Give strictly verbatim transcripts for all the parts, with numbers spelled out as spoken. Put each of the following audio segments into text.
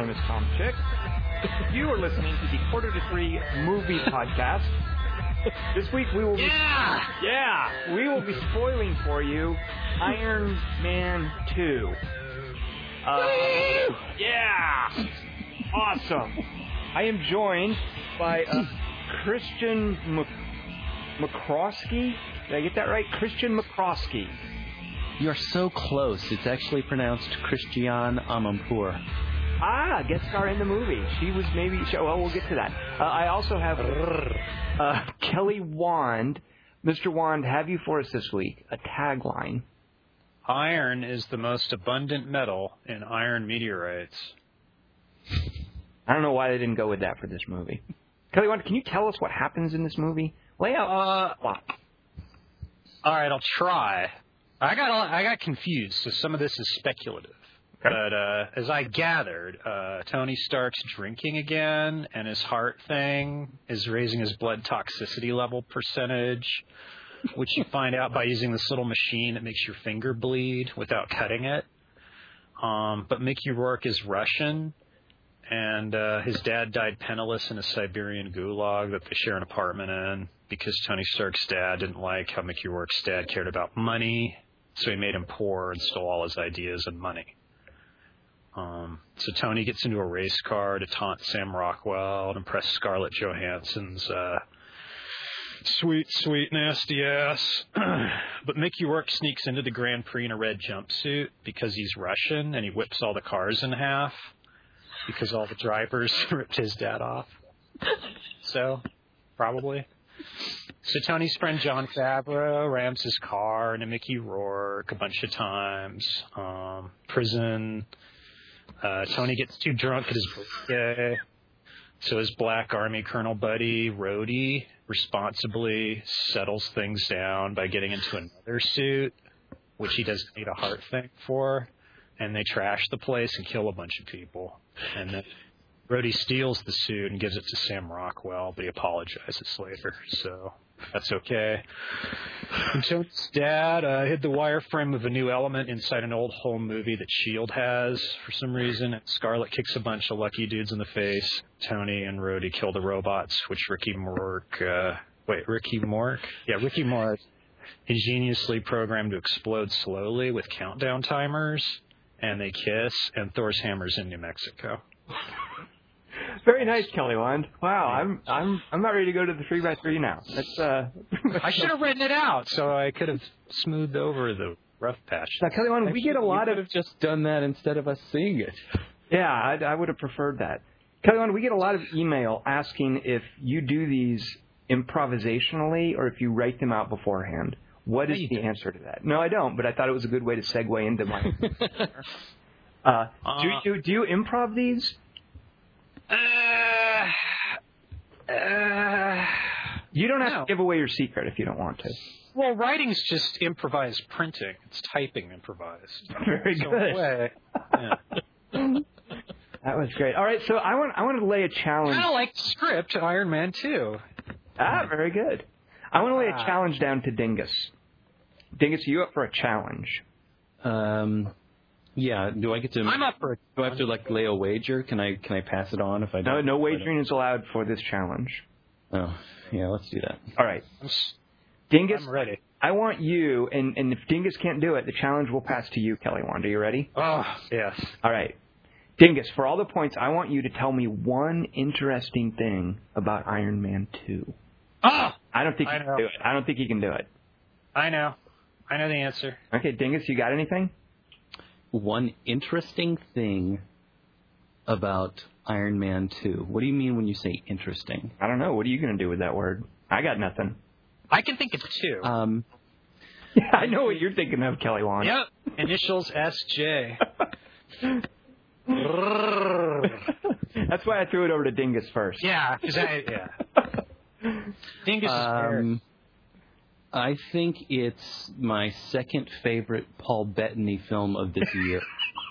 name is Tom Chick. You are listening to the Quarter to Three Movie Podcast. This week we will be... Yeah! Yeah! We will be spoiling for you Iron Man two. Uh, yeah! Awesome. I am joined by uh, Christian Mc- McCroskey. Did I get that right? Christian McCroskey. You're so close. It's actually pronounced Christiane Amanpour. Ah, guest star in the movie. She was maybe... Well, we'll get to that. Uh, I also have uh, Kelly Wand. Mister Wand, have you for us this week a tagline? Iron is the most abundant metal in iron meteorites. I don't know why they didn't go with that for this movie. Kelly Wand, can you tell us what happens in this movie? Lay out. Uh, all right, I'll try. I got I got confused, so some of this is speculative. Okay. But uh, as I gathered, uh, Tony Stark's drinking again, and his heart thing is raising his blood toxicity level percentage, which you find out by using this little machine that makes your finger bleed without cutting it. Um, but Mickey Rourke is Russian, and uh, his dad died penniless in a Siberian gulag that they share an apartment in because Tony Stark's dad didn't like how Mickey Rourke's dad cared about money, so he made him poor and stole all his ideas and money. Um, so Tony gets into a race car to taunt Sam Rockwell and impress Scarlett Johansson's uh, sweet, sweet, nasty ass. But Mickey Rourke sneaks into the Grand Prix in a red jumpsuit because he's Russian, and he whips all the cars in half because all the drivers ripped his dad off. So, probably. So Tony's friend Jon Favreau rams his car into Mickey Rourke a bunch of times. Um, prison... Uh, Tony gets too drunk at his birthday, so his black army colonel buddy, Rhodey, responsibly settles things down by getting into another suit, which he doesn't need a heart thing for, and they trash the place and kill a bunch of people. And then Rhodey steals the suit and gives it to Sam Rockwell, but he apologizes later, so that's okay. And Tony's dad uh, hid the wireframe of a new element inside an old home movie that S H I E L D has for some reason. And Scarlett kicks a bunch of lucky dudes in the face. Tony and Rhodey kill the robots, which Ricky Rourke, uh, wait, Ricky Rourke? Yeah, Ricky Rourke ingeniously programmed to explode slowly with countdown timers. And they kiss, and Thor's hammer's in New Mexico. Very nice, Kelly Wand. Wow, I'm I'm I'm not ready to go to the three by three now. That's uh. I should have written it out so I could have smoothed over the rough patch. Now, Kelly Wand, we get a lot you of have just done that instead of us seeing it. Yeah, I, I would have preferred that. Kelly Wand, we get a lot of email asking if you do these improvisationally or if you write them out beforehand. What is the don't. answer to that? No, I don't. But I thought it was a good way to segue into my. uh, uh, do you do you improv these? Uh, uh, you don't have no. to give away your secret if you don't want to. Well, writing's just improvised printing. It's typing improvised. Very so good. Way, yeah. That was great. All right, so I want I want to lay a challenge. I like the script, Iron Man two. Ah, very good. I want to lay a challenge down to Dingus. Dingus, are you up for a challenge? Um. Yeah, do I get to? I'm up for it. Do I have to like lay a wager? Can I can I pass it on if I don't? No, no wagering is allowed for this challenge. Oh, yeah, let's do that. All right, Dingus, I'm ready. I want you, and, and if Dingus can't do it, the challenge will pass to you, Kelly Wand. Are you ready? Oh, yes. All right, Dingus, for all the points, I want you to tell me one interesting thing about Iron Man two. Oh, I don't think I you know. can do it. I don't think you can do it. I know. I know the answer. Okay, Dingus, you got anything? One interesting thing about Iron Man two. What do you mean when you say interesting? I don't know. What are you going to do with that word? I got nothing. I can think of two. Um, yeah, I know what you're thinking of, Kelly Wand. Yep. Initials S J. That's why I threw it over to Dingus first. Yeah, because I, yeah. Dingus is um, I think it's my second favorite Paul Bettany film of this year.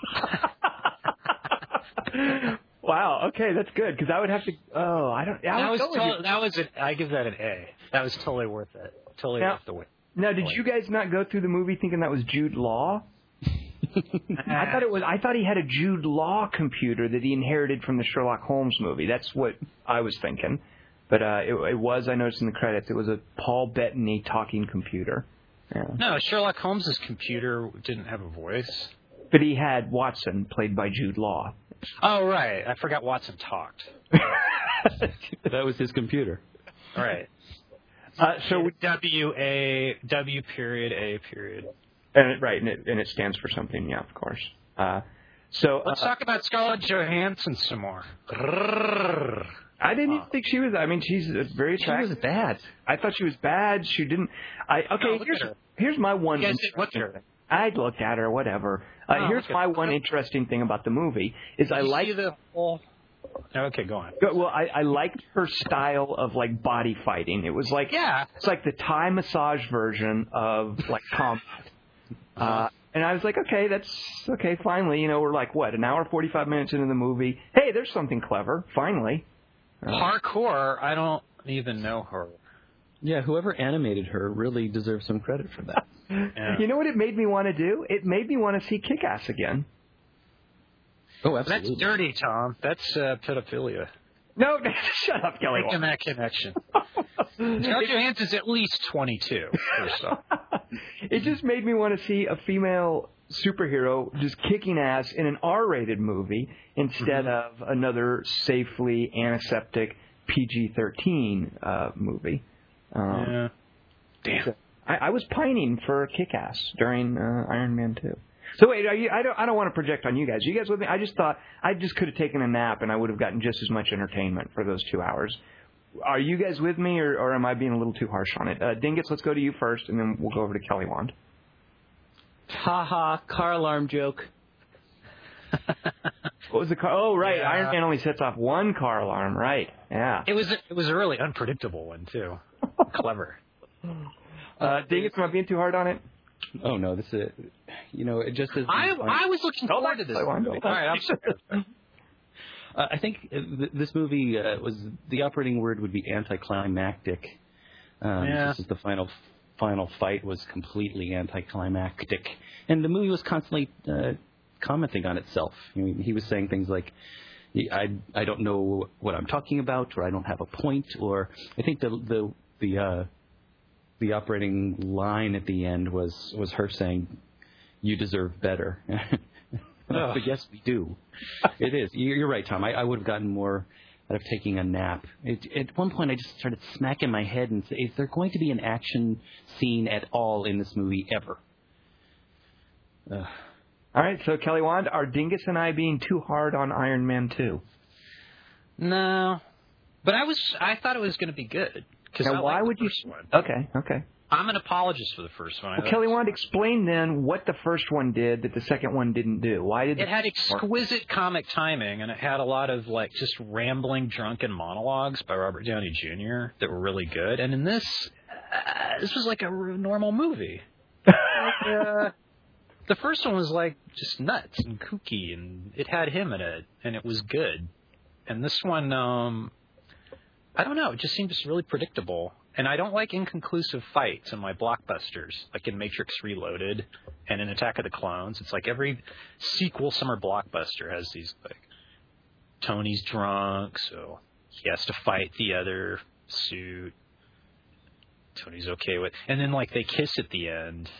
Wow. Okay, that's good because I would have to. Oh, I don't. I that was go to, that was a, I give that an A. That was totally worth it. Totally now, worth the win. Now, did you guys not go through the movie thinking that was Jude Law? I thought it was. I thought he had a Jude Law computer that he inherited from the Sherlock Holmes movie. That's what I was thinking. But uh, it, it was. I noticed in the credits, it was a Paul Bettany talking computer. Yeah. No, Sherlock Holmes' computer didn't have a voice. But he had Watson, played by Jude Law. Oh, right. I forgot Watson talked. That was his computer. Right. Uh, so we, W A W period A period. and it, right, and it, and it stands for something. Yeah, of course. Uh, so let's uh, talk about Scarlett Johansson some more. I didn't even think she was. I mean, she's very attractive. She was bad. I thought she was bad. She didn't. I okay. No, look here's at her. here's my one. You guys didn't look at her. I looked at her. Whatever. Uh, Oh, here's okay. my one interesting thing about the movie is I You like. see the whole. Okay, go on. Well, I, I liked her style of like body fighting. It was like Yeah. it's like the Thai massage version of like combat. Uh, and I was like, okay, that's okay. Finally, you know, we're like what an hour forty-five minutes into the movie. Hey, there's something clever. Finally. Uh, Parkour, I don't even know her. Yeah, whoever animated her really deserves some credit for that. Yeah. You know what it made me want to do? It made me want to see Kick-Ass again. Oh, absolutely. That's dirty, Tom. That's uh, pedophilia. No, shut up, Kelly. Making that connection. Scarlett Johansson's at least twenty-two, first off. It just made me want to see a female superhero just kicking ass in an R-rated movie instead Mm-hmm. of another safely antiseptic P G thirteen uh, movie. Um, Yeah. Damn. so I, I was pining for Kick-Ass during uh, Iron Man two. So wait, are you, I don't I don't want to project on you guys. You guys with me? I just thought I just could have taken a nap and I would have gotten just as much entertainment for those two hours. Are you guys with me, or, or am I being a little too harsh on it? Uh, Dingus, let's go to you first, and then we'll go over to Kelly Wand. Ha ha, car alarm joke. What was the car? Oh, right. Yeah. Iron Man only sets off one car alarm. Right. Yeah. It was a, it was a really unpredictable one too. Clever. Uh, Dingus, am I being too hard on it? Oh no, this is, you know, it just is. I I was looking Hold forward on, to this. hold on, movie. hold on. All right, I'm sorry. Uh, I think uh, th- this movie uh, was the operating word would be anticlimactic. Um, Yeah. This is the final final fight was completely anticlimactic, and the movie was constantly uh, commenting on itself. I mean, he was saying things like, "I I don't know what I'm talking about," or "I don't have a point," or I think the the the uh, the operating line at the end was was her saying, "You deserve better." But yes, we do. It is. You're you're right, Tom. I, I would have gotten more out of taking a nap. It, at one point, I just started smacking my head and say, is there going to be an action scene at all in this movie ever? Ugh. All right. So, Kelly Wand, are Dingus and I being too hard on Iron Man two? No, but I was I thought it was going to be good because Now, why would you? One. Okay. Okay. I'm an apologist for the first one. I Well, thought Kelly it was- Wand, explain then what the first one did that the second one didn't do. Why did It had exquisite comic timing, and it had a lot of like just rambling, drunken monologues by Robert Downey Junior that were really good. And in this, uh, this was like a r- normal movie. Like, uh, the first one was like just nuts and kooky, and it had him in it, and it was good. And this one, um, I don't know, it just seemed just really predictable. And I don't like inconclusive fights in my blockbusters, like in Matrix Reloaded and in Attack of the Clones. It's like every sequel summer blockbuster has these, like, Tony's drunk, so he has to fight the other suit. Tony's okay with, and then like they kiss at the end.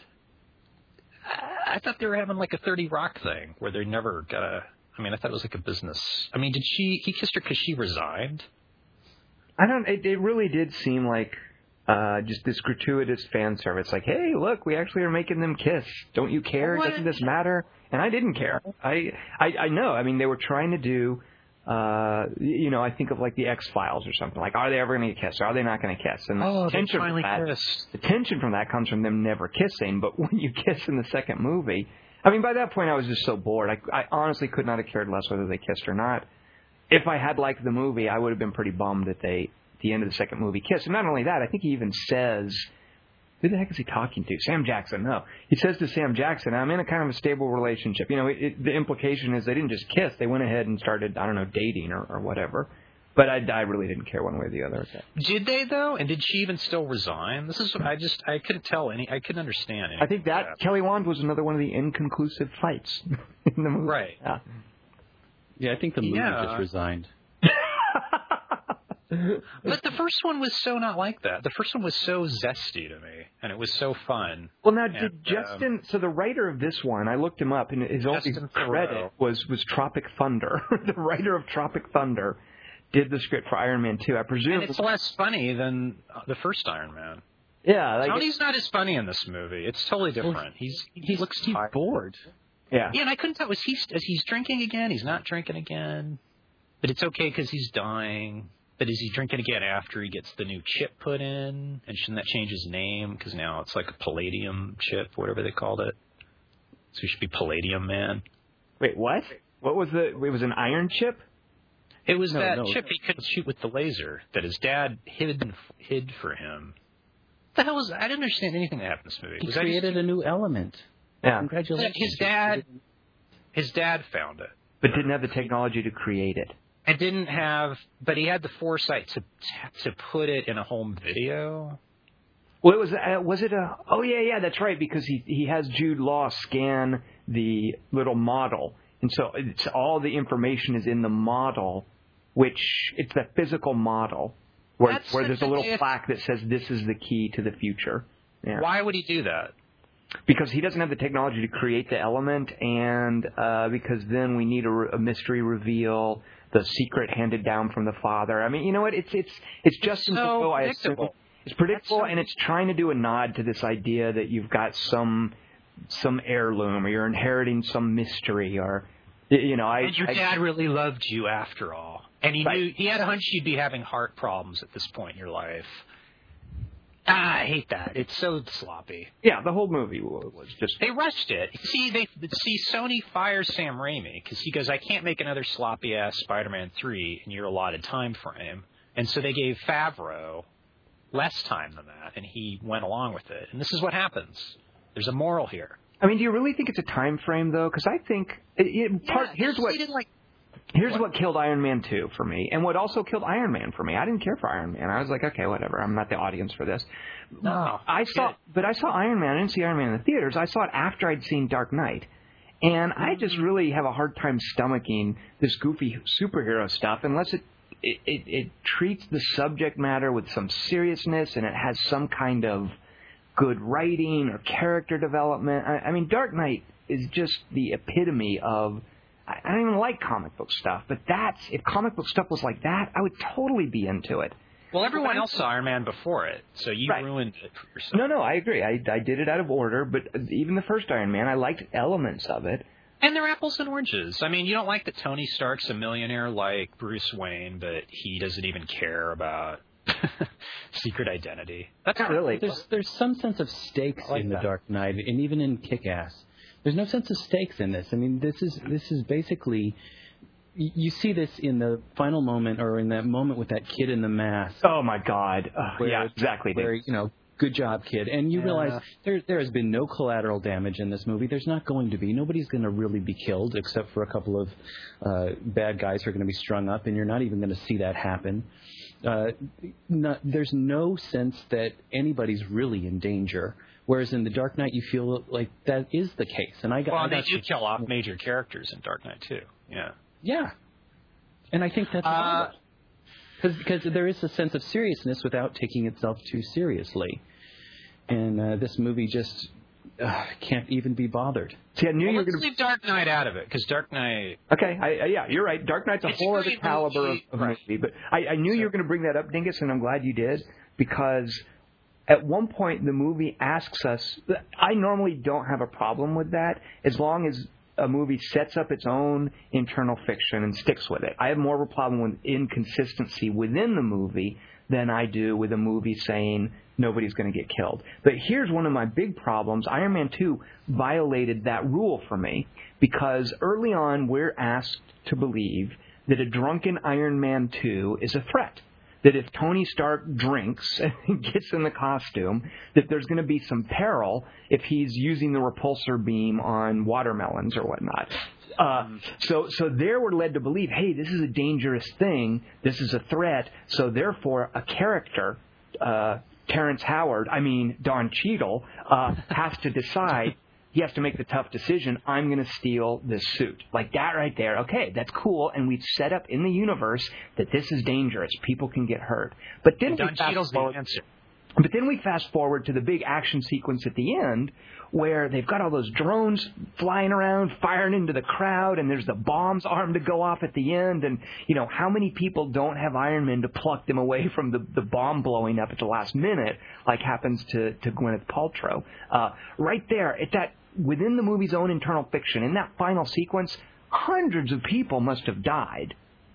I, I thought they were having like a thirty Rock thing where they never got a. I mean, I thought it was like a business. I mean, did she? He kissed her because she resigned. I don't. It, it really did seem like uh, just this gratuitous fan service. Like, hey, look, we actually are making them kiss. Don't you care? What? Doesn't this matter? And I didn't care. I, I, I know. I mean, they were trying to do. Uh, you know, I think of like the X Files or something. Like, are they ever going to kiss? Or are they not going to kiss? And Oh, the they tension finally from that, kissed. the tension from that comes from them never kissing. But when you kiss in the second movie, I mean, by that point, I was just so bored. I, I honestly could not have cared less whether they kissed or not. If I had liked the movie, I would have been pretty bummed that they, at the end of the second movie, kissed. And not only that, I think he even says, who the heck is he talking to? Sam Jackson, no. He says to Sam Jackson, I'm in a kind of a stable relationship. You know, it, it, the implication is they didn't just kiss. They went ahead and started, I don't know, dating or, or whatever. But I, I really didn't care one way or the other. Okay. Did they though? And did she even still resign? This is I just I couldn't tell any. I couldn't understand. I think that, that Kelly Wand was another one of the inconclusive fights in the movie. Right. Yeah. Yeah, I think the movie Yeah. just resigned. But the first one was so not like that. The first one was so zesty to me, and it was so fun. Well, now, and, did Justin... Um, so the writer of this one, I looked him up, and his only credit was, was Tropic Thunder. The writer of Tropic Thunder did the script for Iron Man two. I presume... And it's less funny than the first Iron Man. Yeah. Like Tony's it, not as funny in this movie. It's totally different. Well, he's he he's, looks he's bored. Yeah. Yeah, and I couldn't tell. Was he, is he's drinking again? He's not drinking again. But it's okay because he's dying. But is he drinking again after he gets the new chip put in? And shouldn't that change his name? Because now it's like a Palladium chip, whatever they called it. So he should be Palladium Man. Wait, what? What was the... It was an iron chip? It was no, that no. chip he couldn't shoot with the laser that his dad hid hid for him. What the hell was that? I didn't understand anything that happened in this movie. He was created just... a new element. Yeah. Congratulations. His dad, his dad found it. But didn't have the technology to create it. And didn't have, but he had the foresight to to put it in a home video. Well, it was uh, was it a? Oh yeah, yeah, that's right. Because he he has Jude Law scan the little model, and so it's all the information is in the model, which it's the physical model where That's where there's a little if, plaque that says this is the key to the future. Yeah. Why would he do that? Because he doesn't have the technology to create the element, and uh, because then we need a, a mystery reveal. The secret handed down from the father. I mean, you know what? It's it's it's just so so I predictable. assume it's predictable, so and it's trying to do a nod to this idea that you've got some some heirloom, or you're inheriting some mystery, or you know. I, and your I, dad really loved you after all, and he right. knew he had a hunch you'd be having heart problems at this point in your life. Ah, I hate that. It's so sloppy. Yeah, the whole movie was just... They rushed it. See, they see Sony fires Sam Raimi because he goes, I can't make another sloppy-ass Spider-Man three in your allotted time frame. And so they gave Favreau less time than that, and he went along with it. And this is what happens. There's a moral here. I mean, do you really think it's a time frame, though? Because I think... It, it, yeah, part, here's what... Like, Here's what? what killed Iron Man two for me, and what also killed Iron Man for me. I didn't care for Iron Man. I was like, okay, whatever. I'm not the audience for this. No, I saw, good. but I saw Iron Man. I didn't see Iron Man in the theaters. I saw it after I'd seen Dark Knight, and I just really have a hard time stomaching this goofy superhero stuff unless it it, it it treats the subject matter with some seriousness and it has some kind of good writing or character development. I, I mean, Dark Knight is just the epitome of. I don't even like comic book stuff, but that's if comic book stuff was like that, I would totally be into it. Well, everyone else saw Iron Man before it, so you right. ruined it for yourself. No, no, I agree. I, I did it out of order, but even the first Iron Man, I liked elements of it. And they're apples and oranges. I mean, you don't like that Tony Stark's a millionaire like Bruce Wayne, but he doesn't even care about secret identity. That's not really. There's, there's some sense of stakes like in that. The Dark Knight, and even in Kick-Ass. There's no sense of stakes in this. I mean, this is this is basically... You see this in the final moment, or in that moment with that kid in the mask. Oh my God! Uh, where, yeah, exactly. Where you know, good job, kid. And you yeah. realize there there has been no collateral damage in this movie. There's not going to be. Nobody's going to really be killed, except for a couple of uh, bad guys who are going to be strung up, and you're not even going to see that happen. Uh, not, there's no sense that anybody's really in danger. Whereas in The Dark Knight, you feel like that is the case. And I got. Well, I they got do to, kill off major characters in Dark Knight too. Yeah. Yeah, and I think that's uh, because there is a sense of seriousness without taking itself too seriously, and uh, this movie just uh, can't even be bothered. See, I knew well, you were let's going to leave Dark Knight out of it because Dark Knight. Okay, I, I, yeah, you're right. Dark Knight's a It's whole a other great caliber movie. of, of Right. movie, but I, I knew So- you were going to bring that up, Dingus, and I'm glad you did because. At one point, the movie asks us. I normally don't have a problem with that as long as a movie sets up its own internal fiction and sticks with it. I have more of a problem with inconsistency within the movie than I do with a movie saying nobody's going to get killed. But here's one of my big problems. Iron Man two violated that rule for me because early on we're asked to believe that a drunken Iron Man two is a threat. That if Tony Stark drinks and gets in the costume, that there's going to be some peril if he's using the repulsor beam on watermelons or whatnot. Uh, so, so there we're led to believe, hey, this is a dangerous thing. This is a threat. So therefore, a character, uh, Terrence Howard, I mean Don Cheadle, uh, has to decide. He has to make the tough decision. I'm going to steal this suit. Like that right there. Okay, that's cool. And we've set up in the universe that this is dangerous. People can get hurt. But then Don we fast Cheadle's forward, the answer. But then we fast forward to the big action sequence at the end where they've got all those drones flying around, firing into the crowd, and there's the bombs armed to go off at the end. And, you know, how many people don't have Iron Man to pluck them away from the, the bomb blowing up at the last minute, like happens to, to Gwyneth Paltrow? Uh, right there, at that, within the movie's own internal fiction, in that final sequence, hundreds of people must have died.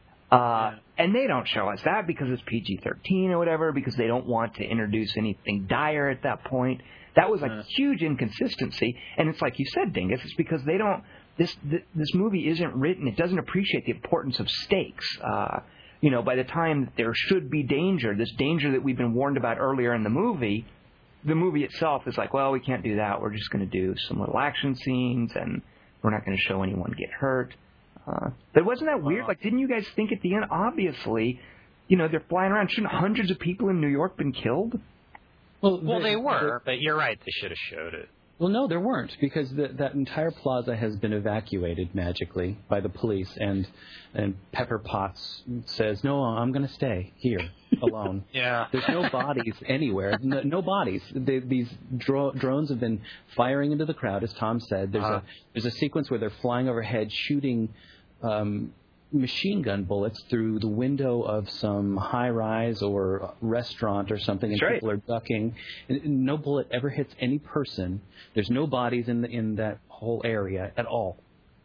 Uh, and they don't show us that because it's P G thirteen or whatever, because they don't want to introduce anything dire at that point. That was a uh. huge inconsistency. And it's like you said, Dingus, it's because they don't, this, this movie isn't written, it doesn't appreciate the importance of stakes. Uh, you know, by the time there should be danger, this danger that we've been warned about earlier in the movie, the movie itself is like, well, we can't do that. We're just going to do some little action scenes, and we're not going to show anyone get hurt. Uh, but wasn't that weird? Like, didn't you guys think at the end, obviously, you know, they're flying around. Shouldn't hundreds of people in New York been killed? Well, well they, they were, they, but you're right. They should have showed it. Well, no, there weren't, because the, that entire plaza has been evacuated magically by the police, and and Pepper Potts says, no, I'm going to stay here alone. Yeah. There's no bodies anywhere. No, no bodies. They, these dro- drones have been firing into the crowd, as Tom said. There's uh-huh. a there's a sequence where they're flying overhead, shooting um, machine gun bullets through the window of some high-rise or restaurant or something, and That's people right. are ducking. And no bullet ever hits any person. There's no bodies in the, in that whole area at all.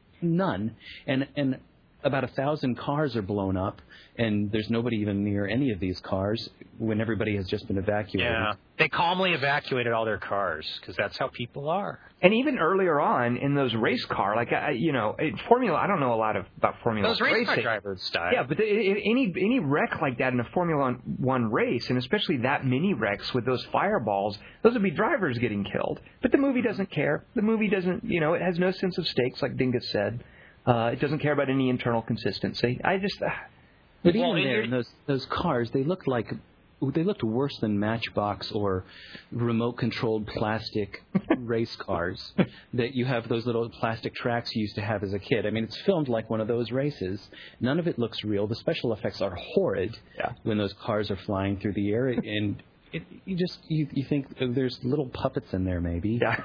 None. And and about a thousand cars are blown up, and there's nobody even near any of these cars when everybody has just been evacuated. Yeah, they calmly evacuated all their cars because that's how people are. And even earlier on in those race car, like, I, you know, Formula, I don't know a lot of, about Formula Those race racing. car drivers died. Yeah, but the, any any wreck like that in a Formula One race, and especially that many wrecks with those fireballs, those would be drivers getting killed. But the movie doesn't care. The movie doesn't, you know, it has no sense of stakes, like Dingus said. Uh, it doesn't care about any internal consistency. I just... Uh, but even well, there, in those, those cars, they looked like... They looked worse than Matchbox or remote-controlled plastic race cars that you have those little plastic tracks you used to have as a kid. I mean, it's filmed like one of those races. None of it looks real. The special effects are horrid yeah. when those cars are flying through the air. And it, you just you, you think there's little puppets in there, maybe. Yeah.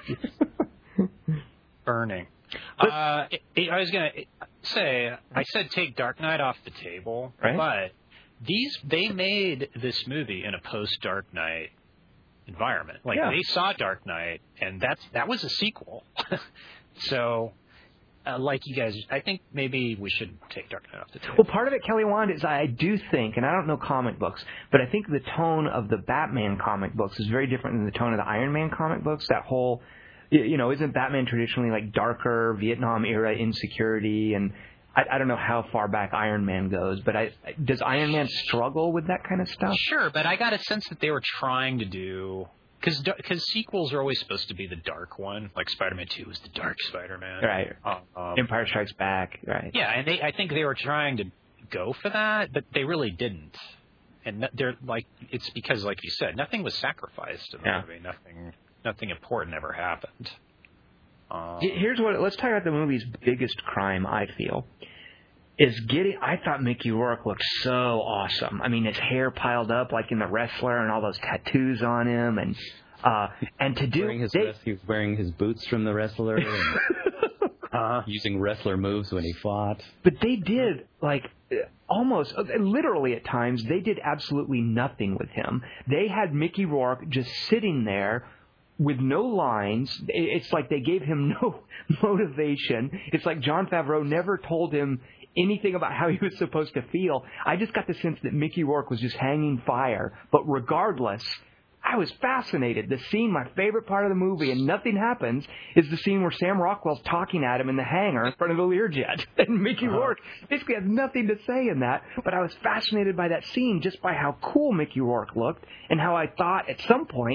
Burning. Uh, it, it, I was going to say, I said take Dark Knight off the table, right. but these they made this movie in a post-Dark Knight environment. Like, yeah. they saw Dark Knight, and that's that was a sequel. So, uh, like you guys, I think maybe we should take Dark Knight off the table. Well, part of it, Kelly Wand, is I do think, and I don't know comic books, but I think the tone of the Batman comic books is very different than the tone of the Iron Man comic books. That whole... You know, isn't Batman traditionally like darker Vietnam era insecurity? And I, I don't know how far back Iron Man goes, but I, does Iron Man struggle with that kind of stuff? Sure, but I got a sense that they were trying to do because because sequels are always supposed to be the dark one. Like Spider-Man two was the dark Spider-Man, right? Um, Empire Strikes Back, right? Yeah, and they I think they were trying to go for that, but they really didn't. And they're like it's because, like you said, nothing was sacrificed in the yeah. movie. Nothing. Nothing important ever happened. Um, Here's what. Let's talk about the movie's biggest crime. I feel is getting. I thought Mickey Rourke looked so awesome. I mean, his hair piled up like in The Wrestler, and all those tattoos on him, and uh, and to do. Wearing his they, vest, he was wearing his boots from The Wrestler, and uh, using wrestler moves when he fought. But they did like. Almost, literally at times, they did absolutely nothing with him. They had Mickey Rourke just sitting there with no lines. It's like they gave him no motivation. It's like Jon Favreau never told him anything about how he was supposed to feel. I just got the sense that Mickey Rourke was just hanging fire. But regardless, I was fascinated. The scene, my favorite part of the movie, and nothing happens, is the scene where Sam Rockwell's talking at him in the hangar in front of the Learjet. And Mickey uh-huh. Rourke basically has nothing to say in that, but I was fascinated by that scene just by how cool Mickey Rourke looked and how I thought at some point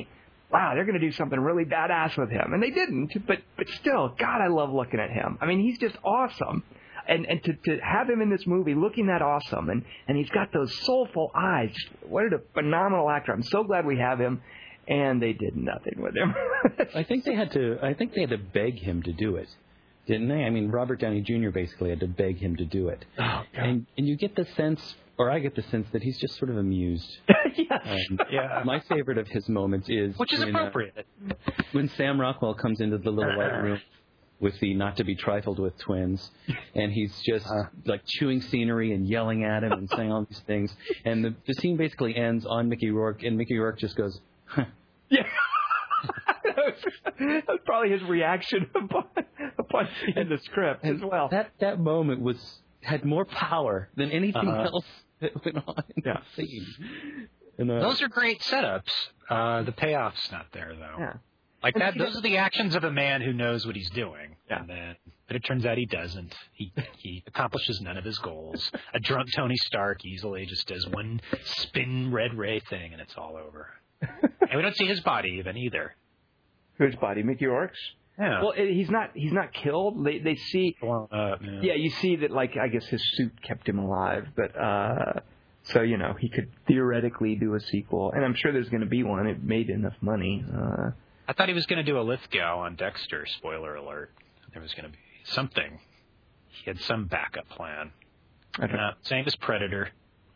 wow, they're going to do something really badass with him. And they didn't, but but still, God, I love looking at him. I mean, he's just awesome. And and to, to have him in this movie looking that awesome, and, and he's got those soulful eyes. What a phenomenal actor. I'm so glad we have him. And they did nothing with him. I think they had to. I think they had to beg him to do it, didn't they? I mean, Robert Downey Junior basically had to beg him to do it. Oh, and and you get the sense, or I get the sense that he's just sort of amused. Yes. Um, Yeah. My favorite of his moments is Which is when, appropriate. Uh, when Sam Rockwell comes into the little white room with the not to be trifled with twins, and he's just uh, like chewing scenery and yelling at him and saying all these things, and the, the scene basically ends on Mickey Rourke, and Mickey Rourke just goes, huh. Yeah. that, was, that was probably his reaction upon, upon seeing the script as well. That that moment was had more power than anything Uh-huh. else that went on in Yeah. the scene. And, uh, Those are great setups. Uh, the payoff's not there, though. Yeah. Like that, those are the actions of a man who knows what he's doing. Yeah. And then, but it turns out he doesn't. He he accomplishes none of his goals. A drunk Tony Stark easily just does one spin red ray thing, and it's all over. And we don't see his body even either. Whose body? Mickey Rourke's? Yeah. Well, it, he's not. He's not killed. They they see. Well, uh, yeah. Yeah, you see that. Like, I guess his suit kept him alive, but uh, so you know he could theoretically do a sequel, and I'm sure there's going to be one. It made enough money. Uh, I thought he was going to do a Lithgow on Dexter. Spoiler alert. There was going to be something. He had some backup plan. I don't, Uh, same as Predator.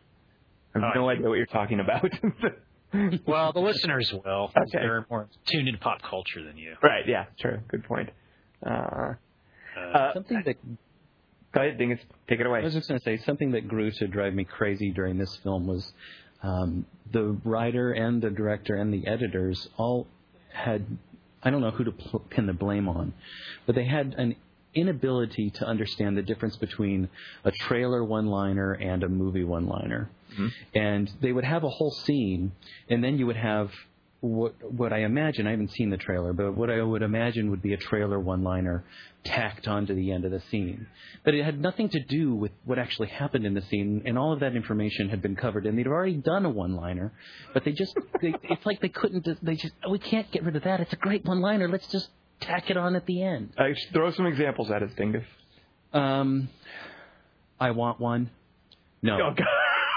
I have uh, no idea what you're talking about. Well, the listeners will. Okay. They're more tuned into pop culture than you. Right. Yeah. True. Good point. Uh, Uh, uh, something that go ahead, Dingus. Take it away. I was just going to say something that grew to drive me crazy during this film was um, the writer and the director and the editors all had, I don't know who to pl- pin the blame on, but they had an inability to understand the difference between a trailer one-liner and a movie one-liner. Mm-hmm. And they would have a whole scene, and then you would have what what I imagine, I haven't seen the trailer, but what I would imagine would be a trailer one-liner tacked onto the end of the scene. But it had nothing to do with what actually happened in the scene, and all of that information had been covered, and they'd already done a one-liner, but they just, they, it's like they couldn't, they just, oh, we can't get rid of that, it's a great one-liner, let's just tack it on at the end. Uh, throw some examples at us, Dingus. Um, I want one. No. Oh, God.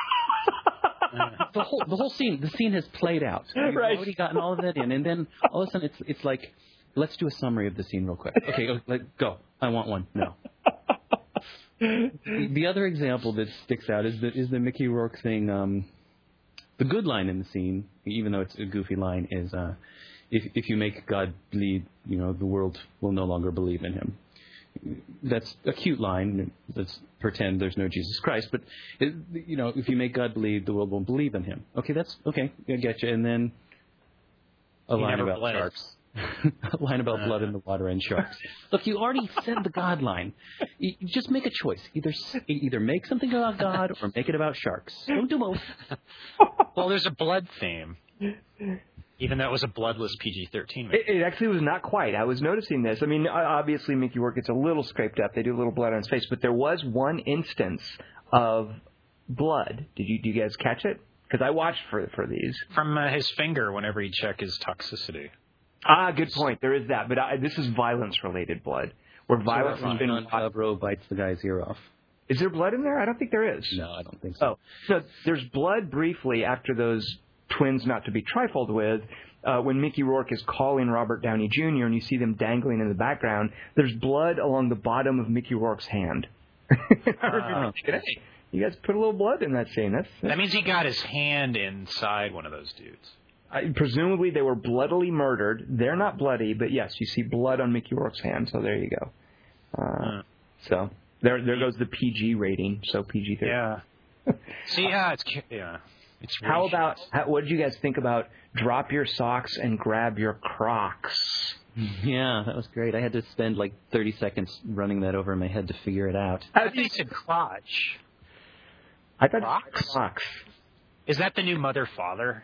the whole the whole scene the scene has played out. You've Right. already gotten all of that in, and then all of a sudden it's it's like, let's do a summary of the scene real quick. Okay, go, let go. I want one. No. the, the other example that sticks out is the is the Mickey Rourke thing. Um, the good line in the scene, even though it's a goofy line, is uh, if if you make God bleed, you know, the world will no longer believe in him. That's a cute line. Let's pretend there's no Jesus Christ. But, it, you know, if you make God believe, the world won't believe in him. Okay, that's, okay, I get you. And then a He line never about bled. sharks. a line about blood in the water and sharks. Look, you already said the God line. You, you just make a choice. Either either make something about God or make it about sharks. Don't do both. Well, there's a blood theme. Even though it was a bloodless P G thirteen movie. It, it actually was not quite. I was noticing this. I mean, obviously Mickey Rourke gets a little scraped up. They do a little blood on his face, but there was one instance of blood. Did you, do you guys catch it? Because I watched for for these. From uh, his finger whenever he checked his toxicity. Ah, good point. There is that, but I, this is violence-related blood, where violence has been. John Favreau bites the guy's ear off. Is there blood in there? I don't think there is. No, I don't think so. Oh, so there's blood briefly after those twins not to be trifled with, uh, when Mickey Rourke is calling Robert Downey Junior and you see them dangling in the background, there's blood along the bottom of Mickey Rourke's hand. I remember thinking, hey, you guys put a little blood in that scene. That's, that's That means he got his hand inside one of those dudes. I, presumably they were bloodily murdered. They're not bloody, but yes, you see blood on Mickey Rourke's hand, so there you go. Uh, Uh. So there there goes the P G rating, so P G thirteen. Yeah. See, yeah, it's yeah. It's How racial. about, how, what did you guys think about drop your socks and grab your Crocs? Yeah, that was great. I had to spend like thirty seconds running that over in my head to figure it out. I think they said crotch. I thought Crocs? Crocs. Is that the new mother father?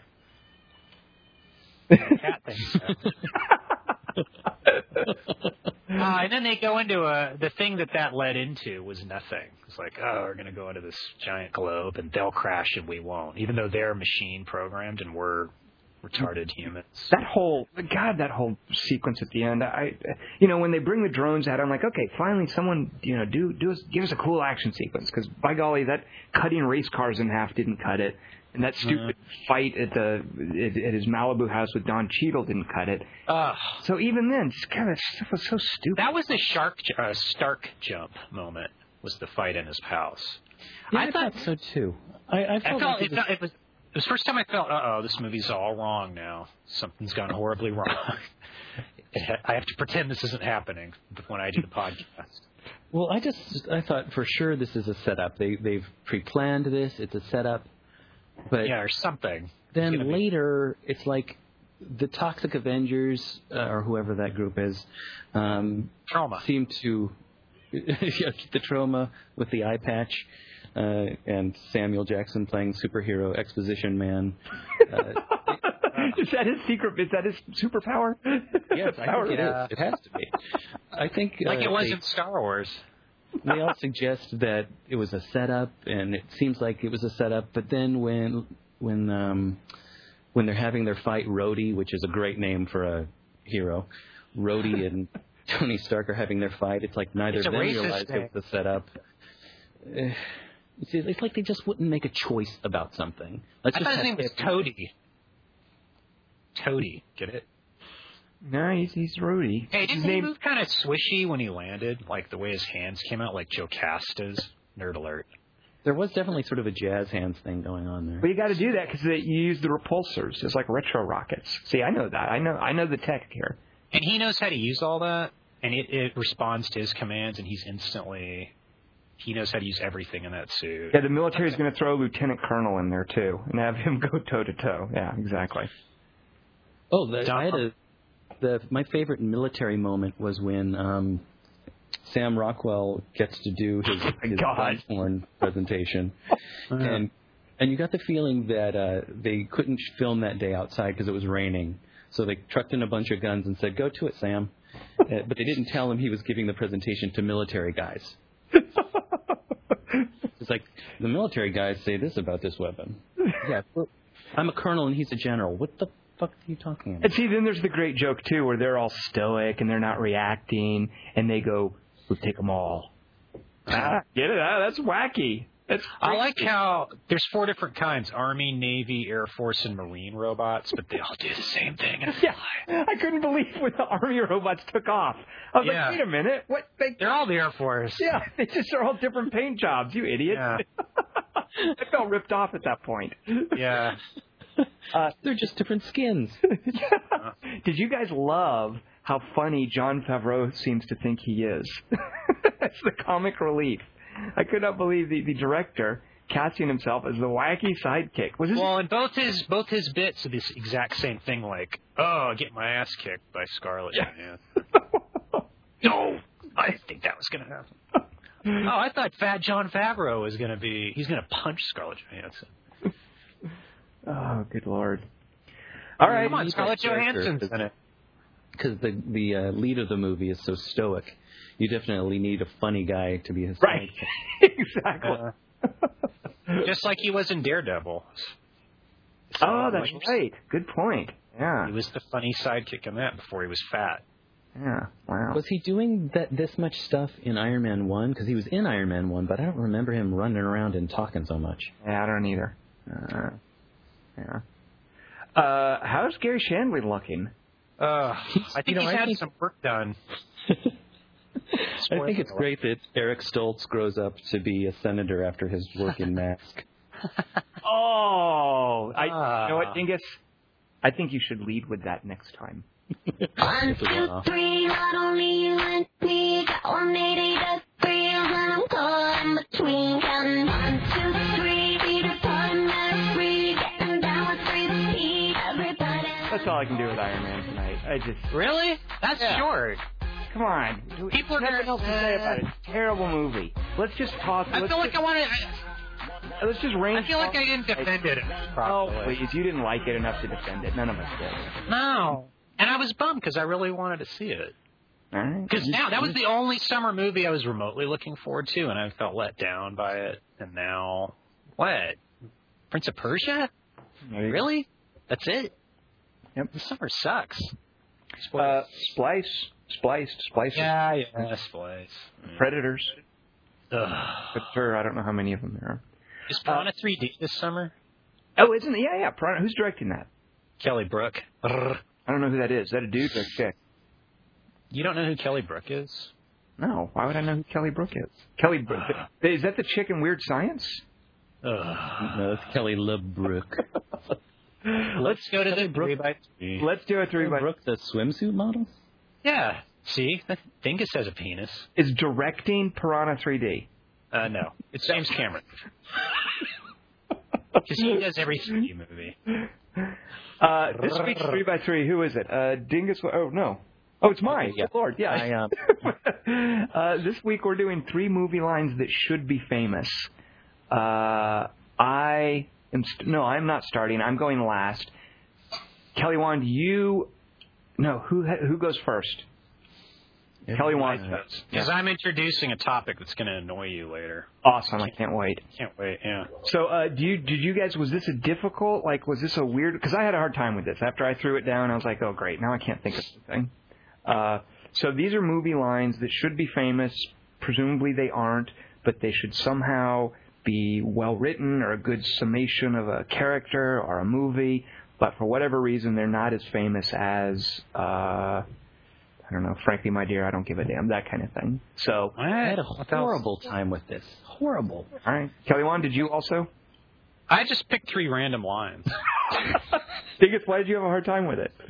Cat thinks so. Uh, and then they go into a the thing that that led into was nothing. It's like, oh, we're going to go into this giant globe and they'll crash and we won't, even though they're machine programmed and we're retarded humans. That whole, God, that whole sequence at the end. I, you know, when they bring the drones out, I'm like, okay, finally, someone, you know, do do us, give us a cool action sequence. Because by golly, that cutting race cars in half didn't cut it, and that stupid uh, fight at the at, at his Malibu house with Don Cheadle didn't cut it. Uh, so even then, just kind of stuff was so stupid. That was the shark uh, Stark jump moment. Was the fight in his house? Yeah, I, I thought, thought so too. I, I felt, I felt like it, was, it was. It was the first time I felt, uh-oh, this movie's all wrong now. Something's gone horribly wrong. I have to pretend this isn't happening when I do the podcast. Well, I just, I thought for sure this is a setup. They, they've pre-planned this. It's a setup. But yeah, or something. Then it's later, be... it's like the Toxic Avengers, uh, or whoever that group is, um, Trauma. seem to, yeah, the Trauma with the eye patch. Uh, and Samuel Jackson playing superhero exposition man. Uh, is that his secret? Is that his superpower? Yes, I think it yeah. is. It has to be. I think like uh, it was they, in Star Wars. They all suggest that it was a setup, and it seems like it was a setup. But then when when um, when they're having their fight, Rhodey, which is a great name for a hero, Rhodey and Tony Stark are having their fight. It's like neither it's of them realized thing. it was a setup. Uh, It's, it's like they just wouldn't make a choice about something. Let's I just thought his name was Toady. Toady, get it? No, he's, he's Rhodey. Hey, didn't his he name... move kind of swishy when he landed? Like the way his hands came out, like Joe Casta's? Nerd alert. There was definitely sort of a jazz hands thing going on there. Well, you got to do that because you use the repulsors. It's like retro rockets. See, I know that. I know. I know the tech here. And he knows how to use all that, and it, it responds to his commands, and he's instantly. He knows how to use everything in that suit. Yeah, the military is going to throw a lieutenant colonel in there too, and have him go toe to toe. Yeah, exactly. Oh, the, I had a, the my favorite military moment was when um, Sam Rockwell gets to do his, oh his Bloodborne presentation, uh-huh. and and you got the feeling that uh, they couldn't film that day outside because it was raining, so they trucked in a bunch of guns and said, "Go to it, Sam," uh, but they didn't tell him he was giving the presentation to military guys. It's like, the military guys say this about this weapon. Yeah, well, I'm a colonel and he's a general. What the fuck are you talking about? And see, then there's the great joke, too, where they're all stoic and they're not reacting, and they go, we'll take them all. Ah, get it? Ah, that's wacky. That's I like how there's four different kinds: Army, Navy, Air Force, and Marine robots, but they all do the same thing. And yeah, I couldn't believe when the Army robots took off. I was yeah. like, wait a minute. What? They, They're all the Air Force. Yeah, they just are all different paint jobs, you idiot. Yeah. I felt ripped off at that point. Yeah. Uh, they're just different skins. Yeah. Did you guys love how funny Jon Favreau seems to think he is? That's the comic relief. I could not believe the, the director casting himself as the wacky sidekick. Was this well, and both his both his bits are this exact same thing. Like, oh, I get my ass kicked by Scarlett Johansson. No, I didn't think that was going to happen. Oh, I thought Fat Jon Favreau was going to be. He's going to punch Scarlett Johansson. Oh, good lord! All right, come on, Scarlett Johansson's in it. Because the the uh, lead of the movie is so stoic. You definitely need a funny guy to be his right. Exactly. Uh, just like he was in Daredevil. So, oh, that's like, right. Good point. Yeah. He was the funny sidekick in that before he was fat. Yeah. Wow. Was he doing that this much stuff in Iron Man one? Because he was in Iron Man one, but I don't remember him running around and talking so much. Yeah, I don't either. Uh, yeah. Uh, how's Gary Shandling looking? Uh, I think you know, he's I had think... some work done. I think it's great that Eric Stoltz grows up to be a senator after his work in Mask. Oh, I, uh. you know what, Dingus? I think you should lead with that next time. One, two, three, not only you and me, got one eighty to three, and I'm caught in between, counting one, two, three, feet apart, and free, getting down with three to feet, everybody. That's all I can do with Iron Man tonight. I just really? That's yeah. short. Come on. People are nothing gonna, else to say about it. It's a terrible movie. Let's just talk. I feel like just, I want to. Let's just range. I feel like I didn't defend it properly. Oh, please. You didn't like it enough to defend it. None of us did. No. And I was bummed because I really wanted to see it. All right. Because now, that was the only summer movie I was remotely looking forward to, and I felt let down by it. And now, what? Prince of Persia? Really? That's it? Yep. The summer sucks. Uh, Splice, Spliced, Splice. Yeah, yeah, Splice. Predators. Ugh. Predator, I don't know how many of them there are. Is Piranha three D this summer? Oh, isn't it? Yeah, yeah. Piranha. Who's directing that? Kelly Brook. I don't know who that is. Is that a dude or a chick? You don't know who Kelly Brook is? No. Why would I know who Kelly Brook is? Kelly Brook. Is that the chick in Weird Science? Ugh. No, it's Kelly LeBrook. Let's go to the three by three. Let's do a three by. Brooke, the swimsuit model? Yeah. See? Dingus has a penis. Is directing Piranha three D? Uh, no. It's James Cameron. Because he does every three D movie. Uh, this week's three by three, who is it? Uh, Dingus. Oh, no. Oh, it's mine. Yeah. Oh, Lord, yeah. I, um, uh, this week we're doing three movie lines that should be famous. Uh, I am. St- no, I'm not starting. I'm going last. Kelly Wand, you. No, who who goes first? Kelly Wand goes. Because I'm introducing a topic that's going to annoy you later. Awesome! I can't wait. Can't wait. Yeah. So, uh, do you did you guys? Was this a difficult? Like, was this a weird? Because I had a hard time with this. After I threw it down, I was like, oh great, now I can't think of anything. Uh, so these are movie lines that should be famous. Presumably they aren't, but they should somehow be well written or a good summation of a character or a movie. But for whatever reason, they're not as famous as. Uh, I don't know. Frankly, my dear, I don't give a damn. That kind of thing. So I had a horrible time with this. Horrible. All right, Kelly Wand, did you also? I just picked three random lines. Dingus, why did you have a hard time with it?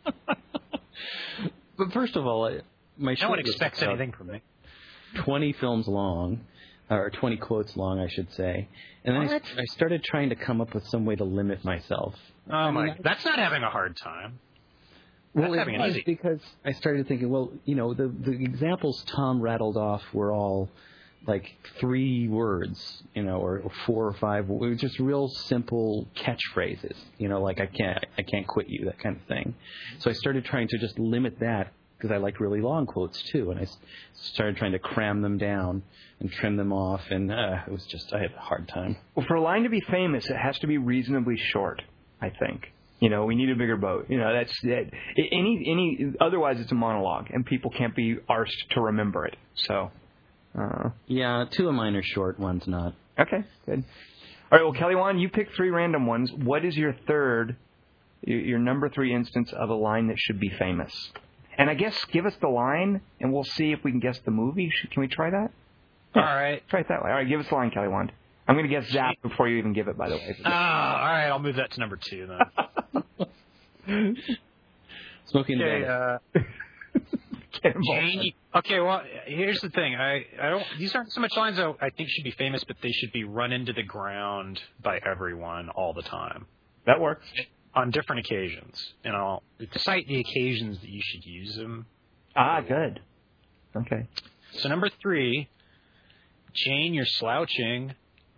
But first of all, my No one short was expects about anything from me. twenty films long, or twenty quotes long, I should say. And then I, I started trying to come up with some way to limit myself. Oh I my! mean, I- That's not having a hard time. Well, That's it having it was easy. because I started thinking, well, you know, the the examples Tom rattled off were all like three words, you know, or, or four or five, just real simple catchphrases, you know, like I can't I can't quit you, that kind of thing. So I started trying to just limit that because I like really long quotes too, and I s- started trying to cram them down and trim them off, and uh, it was just I had a hard time. Well, for a line to be famous, it has to be reasonably short, I think. You know, we need a bigger boat. You know, that's that. Any any otherwise, it's a monologue, and people can't be arsed to remember it. So, uh, Yeah, two of mine are short, one's not. okay, good. All right, well, Kelly Wand, you picked three random ones. What is your third, your, your number three instance of a line that should be famous? And I guess give us the line, and we'll see if we can guess the movie. Should, can we try that? All right. Try it that way. All right, give us the line, Kelly Wand. I'm going to guess Zap before you even give it, by the way. Oh, all right. I'll move that to number two then. Smoking the Okay. Bandit. Uh, Cannonball. Jane, you- okay. Well, here's the thing. I, I don't. These aren't so much lines I, I think should be famous, but they should be run into the ground by everyone all the time That works. on different occasions. And I'll cite the occasions that you should use them. Ah, good. Okay. So number three, Jane, you're slouching.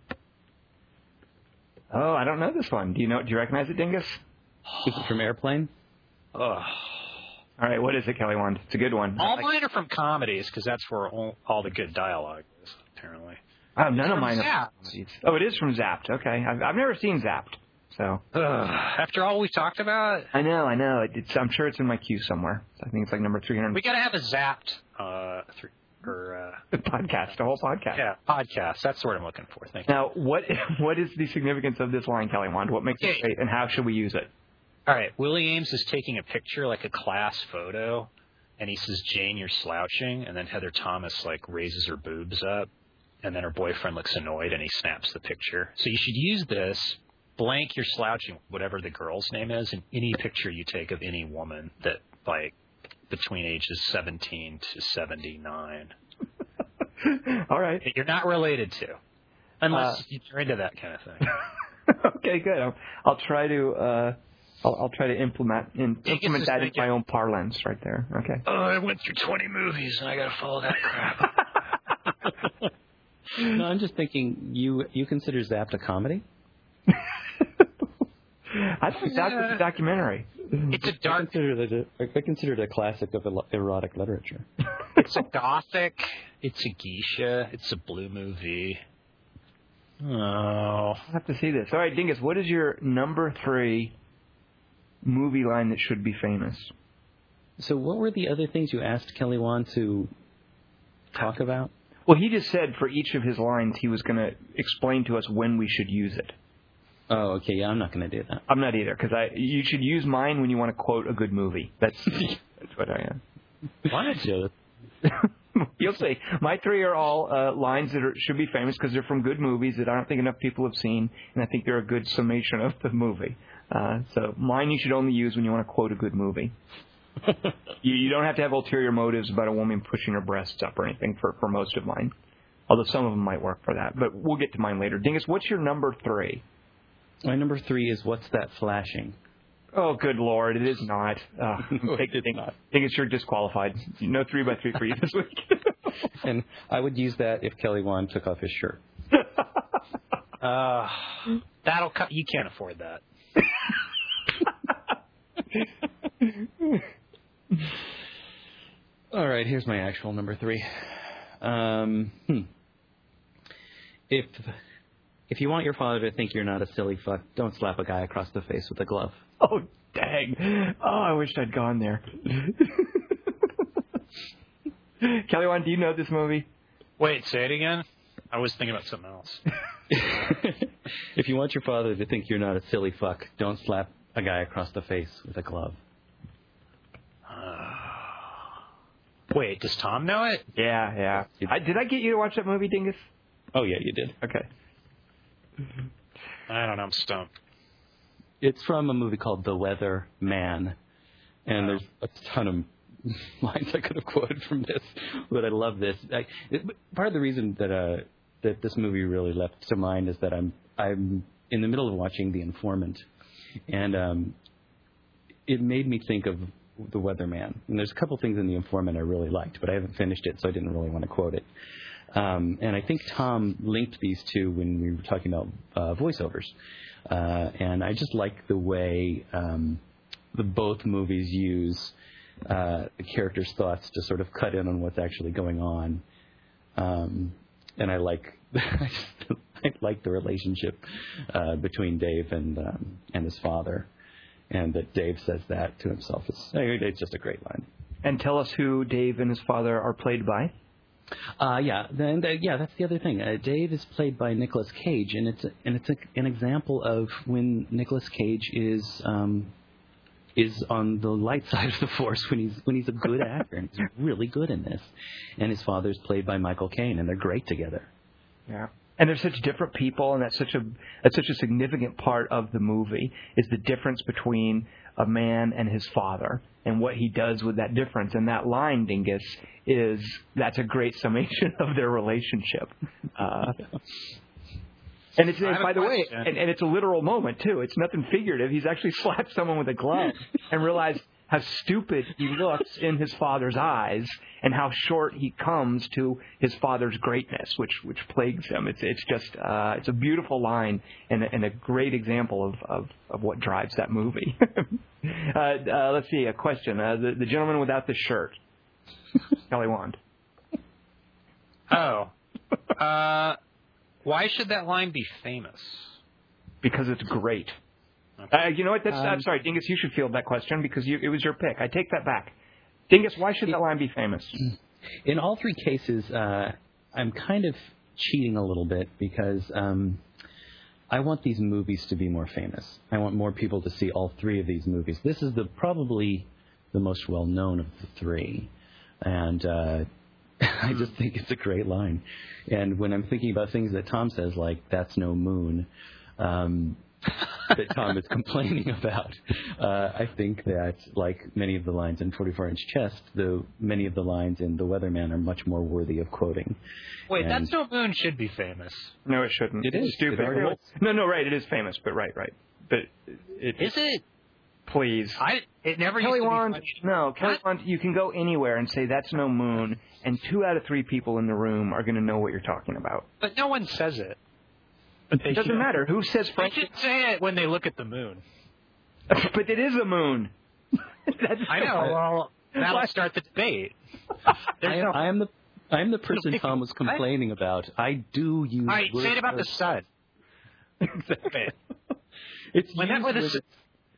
Oh, I don't know this one. Do you know? Do you recognize it, Dingus? Is it from Airplane? Ugh. All right, what is it, Kelly Wand? It's a good one. All I like- mine are from comedies because that's where all, all the good dialogue is, apparently. Oh, none of from mine. Zapped. Are comedies. Oh, it is from Zapped. Okay, I've, I've never seen Zapped, so Ugh. After all we talked about, I know, I know. It, it's, I'm sure it's in my queue somewhere. I think it's like number three hundred. we got to have a Zapped uh, th- or uh, podcast, a whole podcast. yeah podcast. That's what I'm looking for. Thank you. Now, what what is the significance of this line, Kelly Wand? What makes Okay. it great, and how should we use it? All right, Willie Ames is taking a picture, like a class photo, and he says, "Jane, you're slouching," and then Heather Thomas like raises her boobs up, and then her boyfriend looks annoyed, and he snaps the picture. So you should use this blank, you're slouching, whatever the girl's name is, in any picture you take of any woman that like between ages seventeen to seventy-nine. All right. That you're not related to, unless Uh, you're into that kind of thing. Okay, good. I'll, I'll try to uh, I'll, I'll try to implement in, Dingus implement is that in thinking- my own parlance right there. Okay. Oh, I went through twenty movies, and I got to follow that crap. No, I'm just thinking, you you consider Zapped a comedy? I think that was a documentary. It's a I dark. consider it a, I consider it a classic of elo- erotic literature. It's a gothic. It's a geisha. It's a blue movie. Oh. I'll have to see this. All right, Dingus, what is your number three movie line that should be famous. So what were the other things you asked Kelly Wand to talk about? Well, he just said for each of his lines he was going to explain to us when we should use it. Oh, okay. Yeah, I'm not going to do that. I'm not either, because I you should use mine when you want to quote a good movie. That's that's what I am. Why not, Joe? You'll see. My three are all uh, lines that are, should be famous because they're from good movies that I don't think enough people have seen, and I think they're a good summation of the movie. Uh, so mine you should only use when you want to quote a good movie. you, you don't have to have ulterior motives about a woman pushing her breasts up or anything for, for most of mine, although some of them might work for that. But we'll get to mine later. Dingus, what's your number three? My number three is What's That Flashing? Oh, good Lord, it is not. Uh, no, take, it's think, not. Dingus, you're disqualified. No three by three for you this week. And I would use that if Kelly Wand took off his shirt. uh, that'll co- you can't afford that. All right, here's my actual number three. Um, hmm. If if you want your father to think you're not a silly fuck, don't slap a guy across the face with a glove. Oh, dang. Oh, I wished I'd gone there. Kelly Wand, do you know this movie? Wait, say it again? I was thinking about something else. If you want your father to think you're not a silly fuck, don't slap a guy across the face with a glove. Uh, wait, does Tom know it? Yeah, yeah. I, did I get you to watch that movie, Dingus? Oh, yeah, you did. Okay. I don't know, I'm stumped. It's from a movie called The Weather Man, and there's a ton of lines I could have quoted from this, but I love this. I, it, part of the reason that uh, that this movie really left to mind is that I'm I'm in the middle of watching The Informant, and um, it made me think of The Weatherman. And there's a couple things in The Informant I really liked, but I haven't finished it, so I didn't really want to quote it. Um, and I think Tom linked these two when we were talking about uh, voiceovers. Uh, and I just like the way um, the both movies use uh, the characters' thoughts to sort of cut in on what's actually going on. Um, and I like I, just, I like the relationship uh, between Dave and um, and his father, and that Dave says that to himself. It's it's just a great line. And tell us who Dave and his father are played by. Uh, yeah, and uh, yeah, that's the other thing. Uh, Dave is played by Nicolas Cage, and it's a, and it's a, an example of when Nicolas Cage is um, is on the light side of the force when he's when he's a good actor, and he's really good in this. And his father's played by Michael Caine, and they're great together. Yeah. And they're such different people, and that's such a that's such a significant part of the movie is the difference between a man and his father and what he does with that difference. And that line, Dingus, is that's a great summation of their relationship. Uh, and it's and by the way, and, and it's a literal moment too. It's nothing figurative. He's actually slapped someone with a glove and realized how stupid he looks in his father's eyes, and how short he comes to his father's greatness, which which plagues him. It's it's just uh, it's a beautiful line and, and a great example of, of, of what drives that movie. uh, uh, let's see, a question. Uh, the, the gentleman without the shirt, Kelly Wand. Oh, uh, why should that line be famous? Because it's great. Okay. Uh, you know what? That's, Um, I'm sorry, Dingus. You should field that question because you, it was your pick. I take that back. Dingus, why should that line be famous? In all three cases, uh, I'm kind of cheating a little bit because um, I want these movies to be more famous. I want more people to see all three of these movies. This is the probably the most well-known of the three, and uh, I just think it's a great line. And when I'm thinking about things that Tom says, like "That's no moon," um, that Tom is complaining about. Uh, I think that, like many of the lines in forty-four inch Chest, the many of the lines in The Weatherman are much more worthy of quoting. Wait, And That's No Moon should be famous. No, it shouldn't. It it's is. stupid. It already is. No, no, right. It is famous, but right, right. But it, Is it? please. I. It never Kelly used to Wand, be no, Kelly What? Wand, you can go anywhere and say that's no moon, and two out of three people in the room are going to know what you're talking about. But no one says it. But they It doesn't should. matter. Who says They Frank? should say it when they look at the moon. But it is a moon. That's I know. Well, that'll Why- start the debate. I There's am, no. I am the I am the person Tom was complaining about. I do use. All right, words say it about the that- sun. Exactly. It's When that used was with a, it.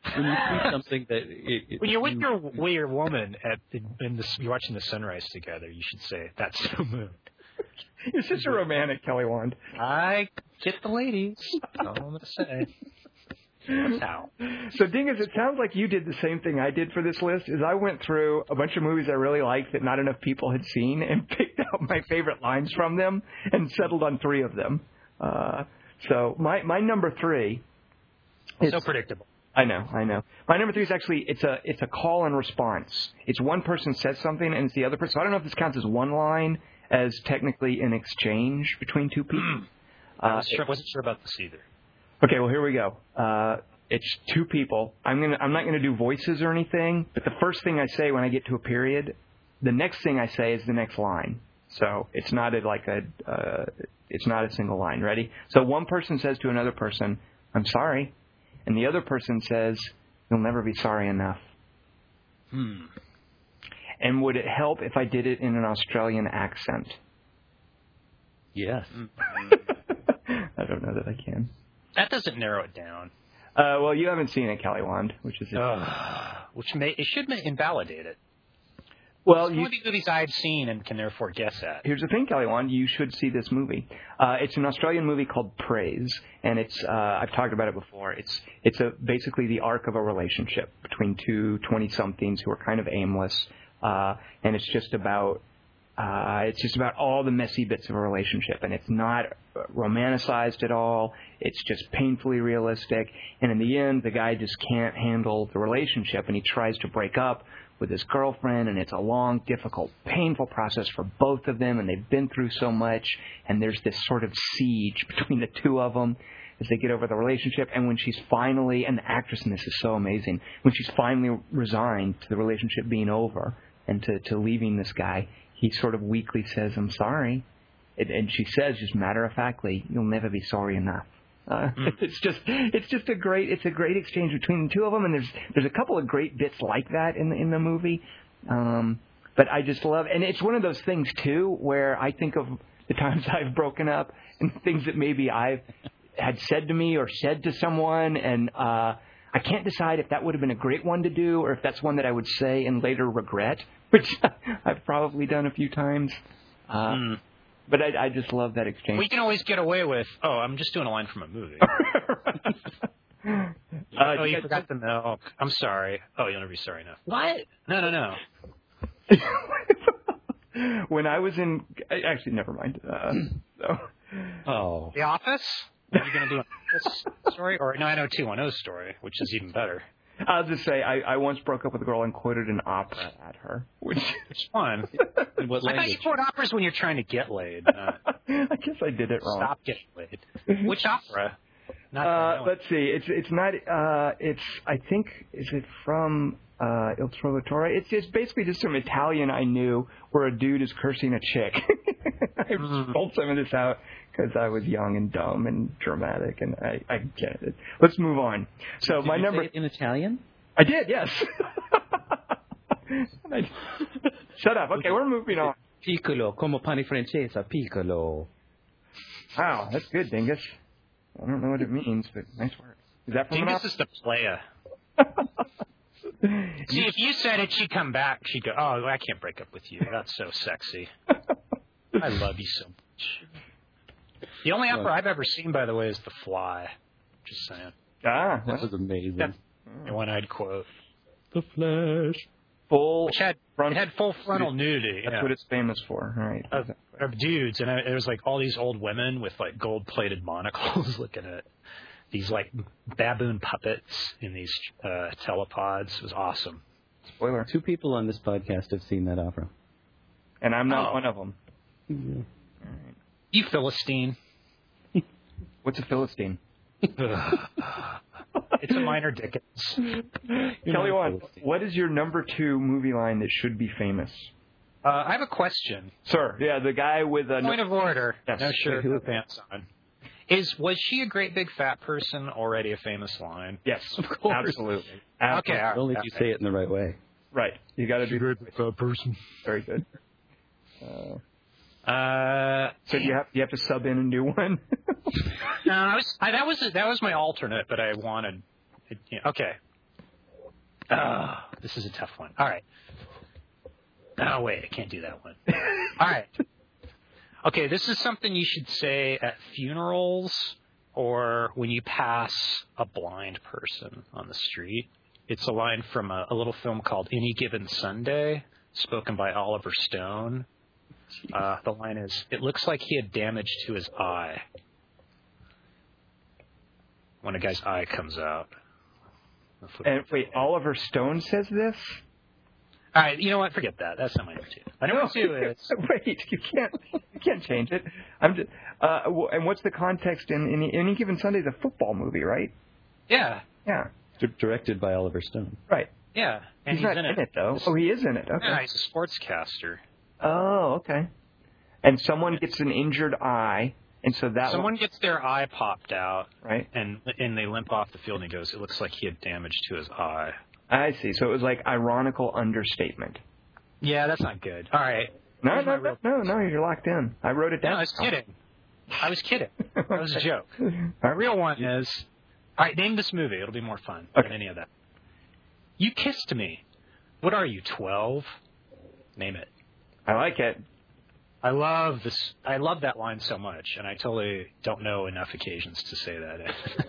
when you see something that it, it, When you're with you, your with your woman at the, in the, you're watching the sunrise together, you should say, "That's the moon." You're such a romantic, Kelly Wand. I get the ladies. That's all I'm going to say. How? So, Dingus, it sounds like you did the same thing I did for this list. Is I went through a bunch of movies I really liked that not enough people had seen and picked out my favorite lines from them and settled on three of them. Uh, so my my number three is So predictable. I know, I know. My number three is actually it's a it's a call and response. It's one person says something and it's the other person. So I don't know if this counts as one line, as technically an exchange between two people. I Uh, was sure, wasn't sure about this either. Okay, well here we go. Uh, it's two people. I'm gonna. I'm not gonna do voices or anything. But the first thing I say when I get to a period, the next thing I say is the next line. So it's not a, like a. Uh, it's not a single line. Ready? So one person says to another person, "I'm sorry," and the other person says, "You'll never be sorry enough." Hmm. And would it help if I did it in an Australian accent? yes. I don't know that I can. That doesn't narrow it down. Uh, well, you haven't seen it, Kelly Wand, which is. Uh, which may it should may invalidate it. Well, It's you. one of the movies I've seen and can therefore guess at. Here's the thing, Kelly Wand. You should see this movie. Uh, it's an Australian movie called Praise, and it's uh, I've talked about it before. It's it's a basically the arc of a relationship between two twenty-somethings who are kind of aimless, uh, and it's just about uh, it's just about all the messy bits of a relationship, and it's not romanticized at all. It's just painfully realistic, and in the end, the guy just can't handle the relationship, and he tries to break up with his girlfriend, and it's a long, difficult, painful process for both of them, and they've been through so much, and there's this sort of siege between the two of them as they get over the relationship, and when she's finally, and the actress in this is so amazing, when she's finally resigned to the relationship being over and to, to leaving this guy, he sort of weakly says, "I'm sorry," and, and she says, just matter-of-factly, "You'll never be sorry enough." Uh, mm. It's just, it's just a great, it's a great exchange between the two of them, and there's, there's a couple of great bits like that in the in the movie. Um, but I just love, and it's one of those things too, where I think of the times I've broken up and things that maybe I've had said to me or said to someone, and uh, I can't decide if that would have been a great one to do or if that's one that I would say and later regret, which I've probably done a few times. Uh, mm. But I, I just love that exchange. We can always get away with, oh, I'm just doing a line from a movie. uh, oh, you forgot the milk. I'm sorry. Oh, you'll never be sorry enough. What? No, no, no. When I was in... Actually, never mind. Uh, so. Oh. The Office? Are you going to do an Office story or a nine oh two one oh story, which is even better? I'll just say I, I once broke up with a girl and quoted an opera at her. Which Which one? In what I language? thought you quote operas when you're trying to get laid. Uh, I guess I did it wrong. Stop getting laid. Which opera? Not uh, let's see. It's it's not. Uh, it's I think is it from uh, Il Trovatore? It's it's basically just some Italian I knew where a dude is cursing a chick. I mm. pulled some of this out because I was young and dumb and dramatic, and I, I get it. Let's move on. So did my you number say it in Italian. I did, yes. I, shut up. Okay, we're moving on. Piccolo, come pane francese, piccolo. Wow, that's good, Dingus. I don't know what it means, but nice work. Is that from Dingus is the playa. See, if you said it, she'd come back. She'd go, oh, I can't break up with you. That's so sexy. I love you so much. The only opera I've ever seen, by the way, is The Fly. Just saying. Ah, that was amazing. That one-eyed quote. The Flash. Full. Which had, front, it had full frontal nudity. That's yeah. what it's famous for, right? Of, of dudes, and it was like all these old women with like gold-plated monocles looking at these like baboon puppets in these uh, telepods. It was awesome. Spoiler. Two people on this podcast have seen that opera. And I'm not oh. one of them. Mm-hmm. All right. You Philistine. What's a Philistine? It's a minor Dickens. Kelly Wand, what is your number two movie line that should be famous? Uh, I have a question. Sir, yeah, the guy with a... Point no- of order. Yes. No shirt, no pants on. Is Was she a great big fat person already a famous line? Yes, of course. Absolutely. Absolutely. Okay, all right. Only if you say it in the right way. Right. You got to be... a great big fat person. Very good. Uh... Uh, so do you have you have to sub in a new one? no, I was I, that was that was my alternate, but I wanted. It, you know, okay, Oh, this is a tough one. All right. Oh, wait, I can't do that one. All right. Okay, this is something you should say at funerals or when you pass a blind person on the street. It's a line from a, a little film called Any Given Sunday, spoken by Oliver Stone. Uh, the line is, "It looks like he had damage to his eye." When a guy's eye comes out. And wait, Oliver Stone says this? All right, you know what? Forget that. That's not my number two. My number two is... Wait, you can't you can't change it. I'm just. Uh, and what's the context in, in Any Given Sunday? Is a football movie, right? Yeah. Yeah. D- directed by Oliver Stone. Right. Yeah. And he's, he's not in in it. it, though. Oh, he is in it. Okay. Yeah, he's a sportscaster. Oh, okay. And someone gets an injured eye, and so that Someone one, gets their eye popped out, right? And and they limp off the field, and he goes, "It looks like he had damage to his eye." I see. So it was like ironical understatement. Yeah, that's not good. All right. No, Here's no, my no, real- no, no, you're locked in. I wrote it down. No, I was kidding. I was kidding. That was a joke. All The right. real one is, all right, name this movie. It'll be more fun Okay. than any of that. You kissed me. What are you, twelve? Name it. I like it. I love this. I love that line so much, and I totally don't know enough occasions to say that.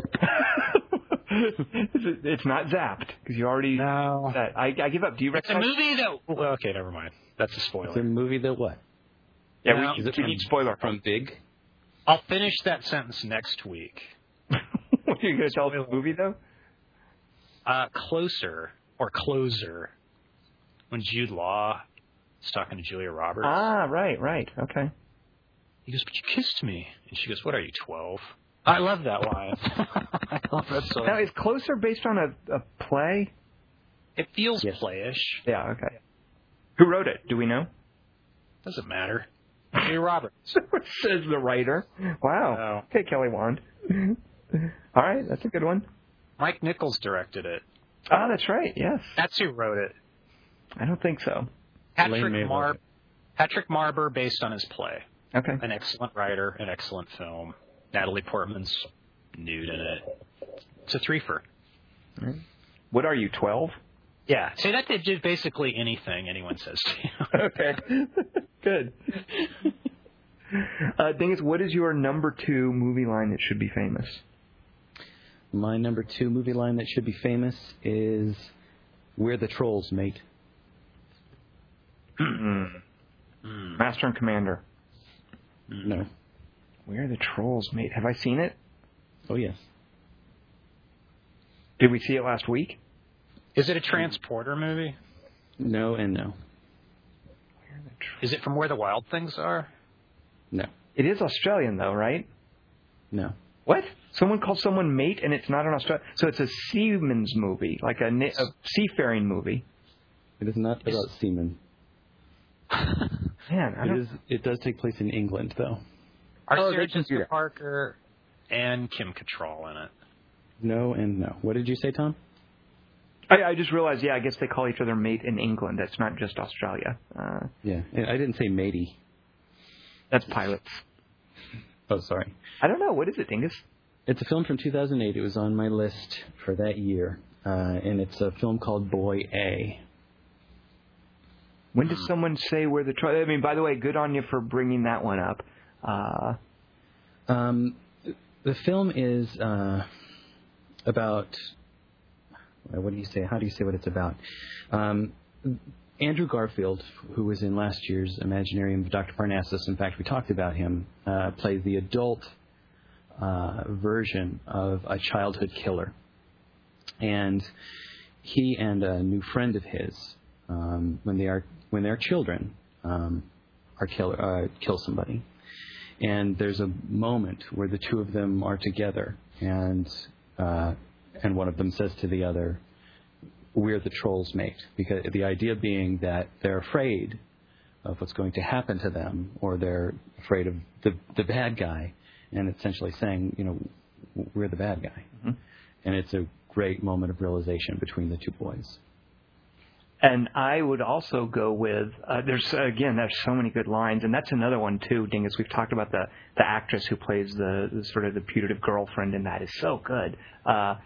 It's not Zapped because you already. No. That. I, I give up. Do you It's a recognize? movie that... Well, okay, never mind. That's a spoiler. It's a movie that what? Yeah, No. we, Is it we from- need spoiler. From Big? I'll finish that sentence next week. What are you going to tell us the movie though? Uh, Closer, or Closer, when Jude Law is talking to Julia Roberts. Ah, right, right, okay. He goes, "But you kissed me." And she goes, "What are you, twelve?" I love that line. I love that so Now, is Closer based on a, a play? It feels Yes. playish. Yeah, okay. Who wrote it? Do we know? Doesn't matter. Julia Roberts. Says the writer. Wow. Oh. Okay, Kelly Wand. All right, that's a good one. Mike Nichols directed it. Ah, that's right. Yes. That's who wrote it. I don't think so. Patrick Lane May Mar- wrote it. Patrick Marber, based on his play. Okay. An excellent writer, an excellent film. Natalie Portman's nude in it. It's a threefer. All right. What are you, twelve? Yeah. Say that to just basically anything anyone says to you. Okay. Good. Uh, Dingus, what is your number two movie line that should be famous? My number two movie line that should be famous is "We're the Trolls, mate." Mm. Master and Commander. No. We're the Trolls, mate. Have I seen it? Oh, yes. Did we see it last week? Is it a transporter movie? No and no. We're the Trolls. Is it from Where the Wild Things Are? No. It is Australian, though, right? No. What? Someone called someone mate, and it's not an Australian. So it's a seaman's movie, like a, na- a seafaring movie. It is not about seamen. Man, I It don't. is. It does take place in England, though. Are Oh, Sarah they can do Jessica that. Parker and Kim Cattrall in it? No and no. What did you say, Tom? I, I just realized. Yeah, I guess they call each other mate in England. That's not just Australia. Uh, Yeah. I didn't say matey. that's pirates. Oh, sorry. I don't know. What is it, Dingus? It's a film from two thousand eight. It was on my list for that year. Uh, and it's a film called Boy A. When does someone say we're the Trolls? I mean, by the way, good on you for bringing that one up. Uh, Um, the film is uh, about. What do you say? How do you say what it's about? Um, Andrew Garfield, who was in last year's Imaginarium of Doctor Parnassus, in fact, we talked about him, uh, plays the adult uh, version of a childhood killer. And he and a new friend of his, um, when they are when they're children, um, are kill uh, kill somebody. And there's a moment where the two of them are together, and uh, and one of them says to the other, "We're the trolls, mate." Because the idea being that they're afraid of what's going to happen to them, or they're afraid of the the bad guy, and essentially saying, you know, we're the bad guy. Mm-hmm. And it's a great moment of realization between the two boys. And I would also go with, uh, there's, again, there's so many good lines, and that's another one, too, Dingus. We've talked about the, the actress who plays the, the sort of the putative girlfriend, and that is so good. Uh,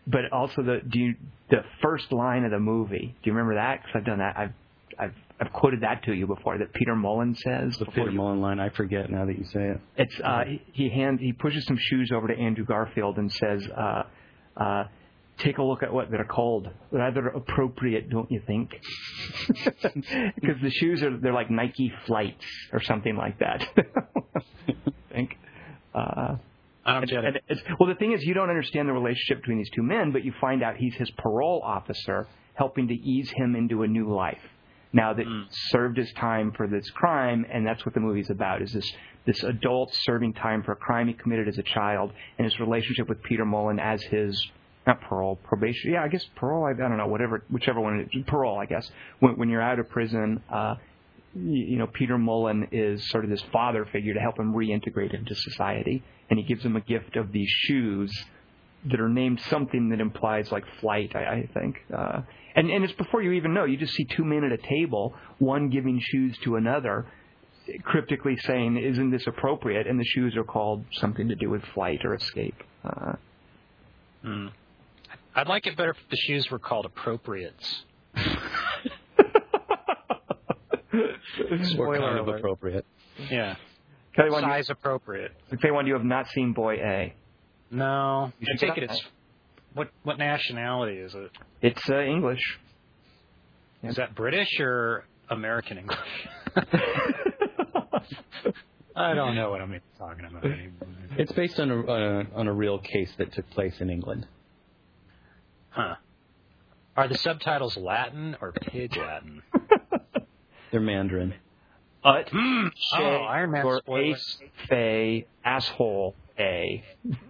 but also the do you, the first line of the movie. Do you remember that? Because I've done that. I've I've I've quoted that to you before. That Peter Mullen says. The Peter you, Mullen line. I forget now that you say it. It's uh, he he, hand, he pushes some shoes over to Andrew Garfield and says, uh, uh, "Take a look at what they're called. Rather appropriate, don't you think?" Because the shoes are they're like Nike Flights or something like that. I think. Uh, I don't get and, it. and it's, well, the thing is, you don't understand the relationship between these two men, but you find out he's his parole officer, helping to ease him into a new life. Now that Mm. he's served his time for this crime, and that's what the movie's about, is this this adult serving time for a crime he committed as a child, and his relationship with Peter Mullen as his, not parole, probation, yeah, I guess parole, I, I don't know, whatever, whichever one, it is, parole, I guess. When, when you're out of prison, uh, you, you know, Peter Mullen is sort of this father figure to help him reintegrate into society, and he gives him a gift of these shoes that are named something that implies like flight, I, I think. Uh, and, and it's before you even know. You just see two men at a table, one giving shoes to another, cryptically saying, "Isn't this appropriate?" And the shoes are called something to do with flight or escape. Uh, Mm. I'd like it better if the shoes were called appropriates. Or kind of alert. appropriate. Yeah. Kelly, Wand, Size appropriate. you, Kelly, Wand, you have not seen Boy A. No. You I should take get it on it's what what nationality is it? It's uh, English. Is that British or American English? I don't know what I'm even talking about anymore. It's based on a uh, on a real case that took place in England. Huh. Are the subtitles Latin or Pig Latin? They're Mandarin. Ut, Mm. Shay, Oh, Iron Man or spoilers. Ace, Fay, Asshole A.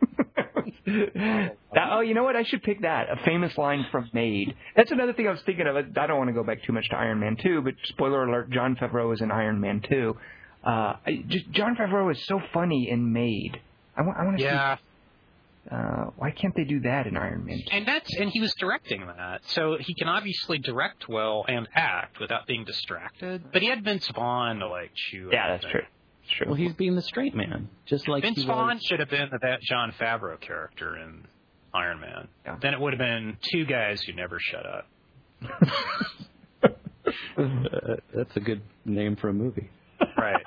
That, oh, you know what? I should pick that. A famous line from Made. That's another thing I was thinking of. I don't want to go back too much to Iron Man two, but spoiler alert, Jon Favreau is in Iron Man two. Uh, I, just, Jon Favreau is so funny in Made. I want, I want to Yeah. see. Uh, why can't they do that in Iron Man two? And that's and he was directing that, so he can obviously direct well and act without being distracted. But he had Vince Vaughn to like chew. Yeah, that's everything. true. That's true. Well, he's being the straight man, just like Vince he Vaughn was. should have been that Jon Favreau character in Iron Man. Yeah. Then it would have been two guys who never shut up. Uh, that's a good name for a movie. Right.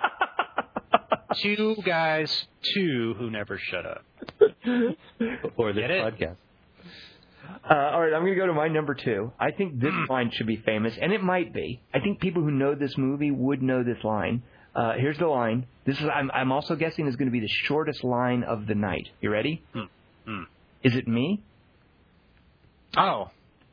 Two guys, two who never shut up. Or this Get it? podcast. Uh, all right, I'm going to go to my number two. I think this line should be famous, and it might be. I think people who know this movie would know this line. Uh, here's the line. This is I'm, I'm also guessing is going to be the shortest line of the night. You ready? Hmm. Hmm. Is it me? Oh.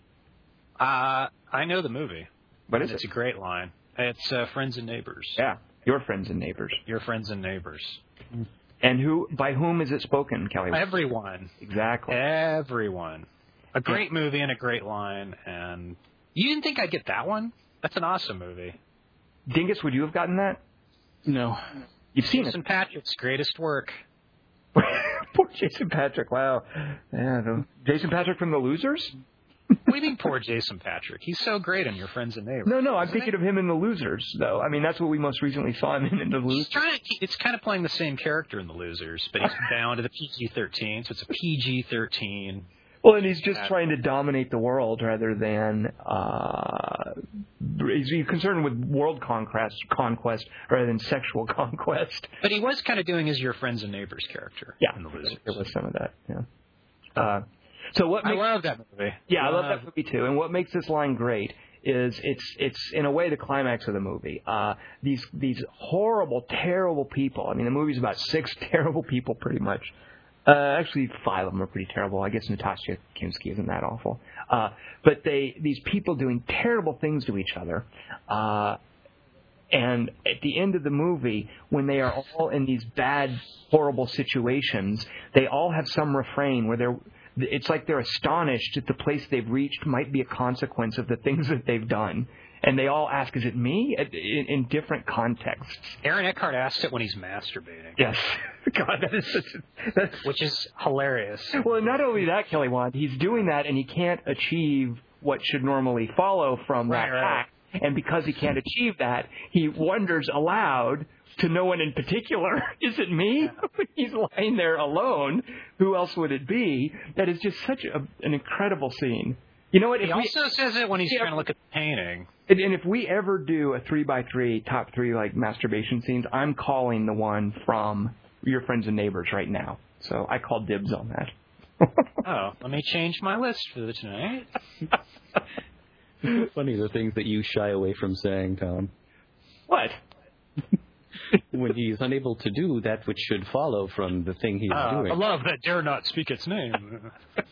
Uh, I know the movie. What is It's it? a great line. It's uh, Friends and Neighbors. Yeah, your friends and neighbors. Your friends and neighbors. And who? By whom is it spoken, Kelly? Everyone. Exactly. Everyone. A great movie and a great line. And you didn't think I'd get that one? That's an awesome movie. Dingus, would you have gotten that? No. You've seen Jason Patrick's greatest work. it. Poor Jason Patrick. Wow. Yeah. The, Jason Patrick from The Losers? What do you mean, poor Jason Patrick? He's so great in Your Friends and Neighbors. No, no. I'm Isn't thinking he? of him in The Losers, though. I mean, that's what we most recently saw him in, in The He's Losers. trying. It's kind of playing the same character in The Losers, but he's bound to the P G thirteen, so it's a P G thirteen. Well, and he's just trying to dominate the world rather than uh, he's he's concerned with world conquest, conquest rather than sexual conquest. But he was kind of doing his Your Friends and Neighbors character Yeah, in The Losers. there was some of that. Yeah. Uh, so what? I Makes, love that movie. yeah, I love Uh, that movie too. And what makes this line great is it's it's in a way the climax of the movie. Uh, these these horrible, terrible people. I mean, the movie's about six terrible people, pretty much. Uh, actually, five of them are pretty terrible. I guess Natasha Kinski isn't that awful. Uh, but they these people doing terrible things to each other. Uh, and at the end of the movie, when they are all in these bad, horrible situations, they all have some refrain where they're it's like they're astonished that the place they've reached might be a consequence of the things that they've done. And they all ask, is it me? In, in different contexts. Aaron Eckhart asked it when he's masturbating. Yes. God, that is such a... That's, Which is hilarious. well, not only that, Kelly Wand, he's doing that and he can't achieve what should normally follow from Right, that right. act. And because he can't achieve that, he wonders aloud to no one in particular. Is it me? Yeah. He's lying there alone. Who else would it be? That is just such a, an incredible scene. You know what? He if also we, says it when he's yeah, trying to look at the painting. And, and if we ever do a three by three, top three, like, masturbation scenes, I'm calling the one from Your Friends and Neighbors right now. So I call dibs on that. Oh, let me change my list for the tonight. Funny the things that you shy away from saying, Tom. What? When he's unable to do that which should follow from the thing he's uh, doing. I love that dare not speak its name.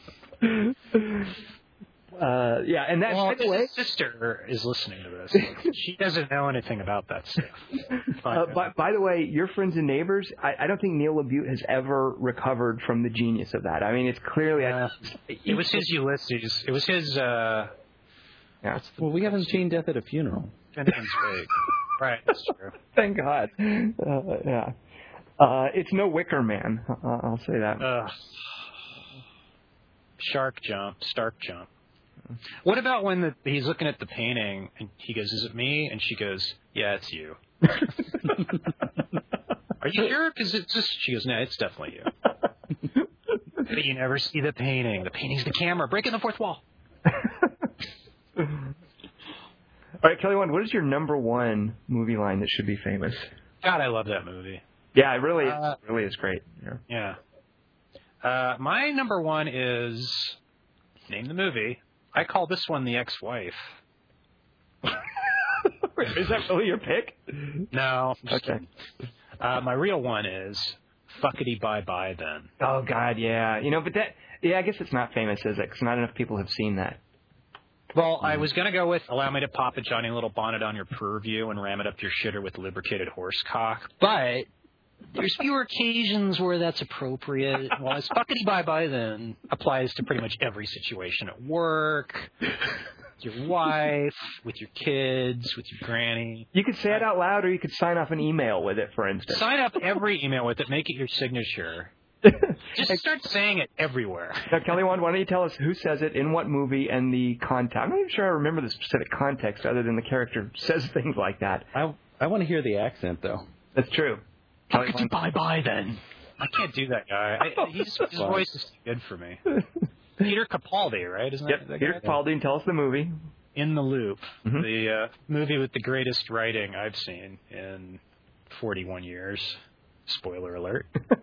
Uh, yeah, and that, well, by the way, his sister is listening to this. She doesn't know anything about that stuff. Uh, by, by the way, Your Friends and Neighbors, I, I don't think Neil LaBute has ever recovered from the genius of that. I mean, it's clearly... Uh, a, it was his Ulysses. It was his... Uh, yeah. Well, we haven't seen Death at a Funeral. Right, that's true. Thank God. Uh, yeah. Uh, it's no Wicker Man, uh, I'll say that. Uh, shark jump, stark jump. What about when the, he's looking at the painting and he goes, "Is it me?" And she goes, "Yeah, it's you." Are you sure? Because it's just. She goes, "No, it's definitely you." But you never see the painting. The painting's the camera breaking the fourth wall. All right, Kelly Wand, what is your number one movie line that should be famous? God, I love that movie. Yeah, it really, uh, it really is great. Yeah. yeah. Uh, my number one is name the movie. I call this one The Ex-Wife. Is that really your pick? No. Okay. Uh, my real one is Fuckity Bye Bye Then. Oh, God, yeah. You know, but that, yeah, I guess it's not famous, is it? Because not enough people have seen that. Well, I was going to go with Allow Me to Pop a Johnny Little Bonnet on Your Purview and Ram It Up Your Shitter with Lubricated Horsecock, but there's fewer occasions where that's appropriate. Well, it's Fuckity Bye Bye Then applies to pretty much every situation at work, with your wife, with your kids, with your granny. You could say it out loud, or you could sign off an email with it, for instance. Sign up every email with it. Make it your signature. Just start saying it everywhere. Now, Kelly Wand, why don't you tell us who says it, in what movie, and the context? I'm not even sure I remember the specific context other than the character says things like that. I, I want to hear the accent, though. That's true. Fuckity Bye Bye Then. I can't do that guy. I, he's, his voice is too good for me. Peter Capaldi, right? Isn't yep, that, that Peter guy? Capaldi, and tell us the movie. In the Loop, mm-hmm. the uh, movie with the greatest writing I've seen in forty-one years. Spoiler alert.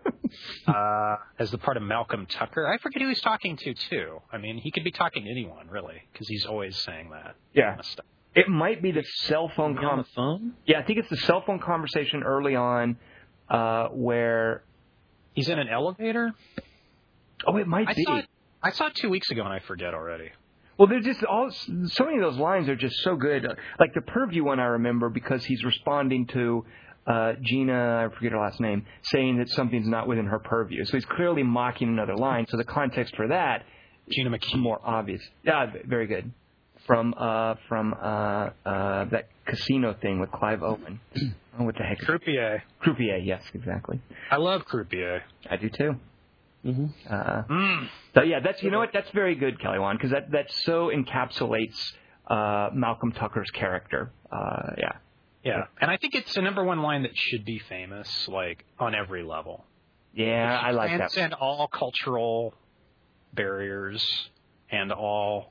uh, as the part of Malcolm Tucker. I forget who he's talking to, too. I mean, he could be talking to anyone, really, because he's always saying that. Yeah. Kind of stuff. It might be the cell phone com- on the phone? Yeah, I think it's the cell phone conversation early on uh, where... He's in an elevator? Oh, it might I be. Saw it, I saw it two weeks ago, and I forget already. Well, they're just all... So many of those lines are just so good. Like the Purview one I remember because he's responding to... Uh, Gina, I forget her last name, saying that something's not within her purview. So he's clearly mocking another line. So the context for that Gina McKee. More obvious. Yeah, very good. From uh, from uh, uh, that casino thing with Clive Owen. Oh, what the heck? Croupier. Croupier, yes, exactly. I love Croupier. I do too. Mm-hmm. Uh, mm. So yeah, that's you know what that's very good, Kelly Wand, because that that so encapsulates uh, Malcolm Tucker's character. Uh, yeah. Yeah, and I think it's a number one line that should be famous, like, on every level. Yeah, I like that. Transcend all cultural barriers and all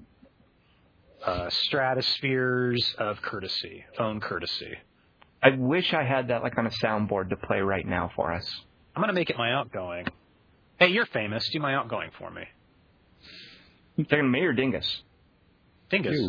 uh, stratospheres of courtesy, phone courtesy. I wish I had that, like, on a soundboard to play right now for us. I'm going to make it my outgoing. Hey, you're famous. Do my outgoing for me. You talking me or Dingus? Dingus.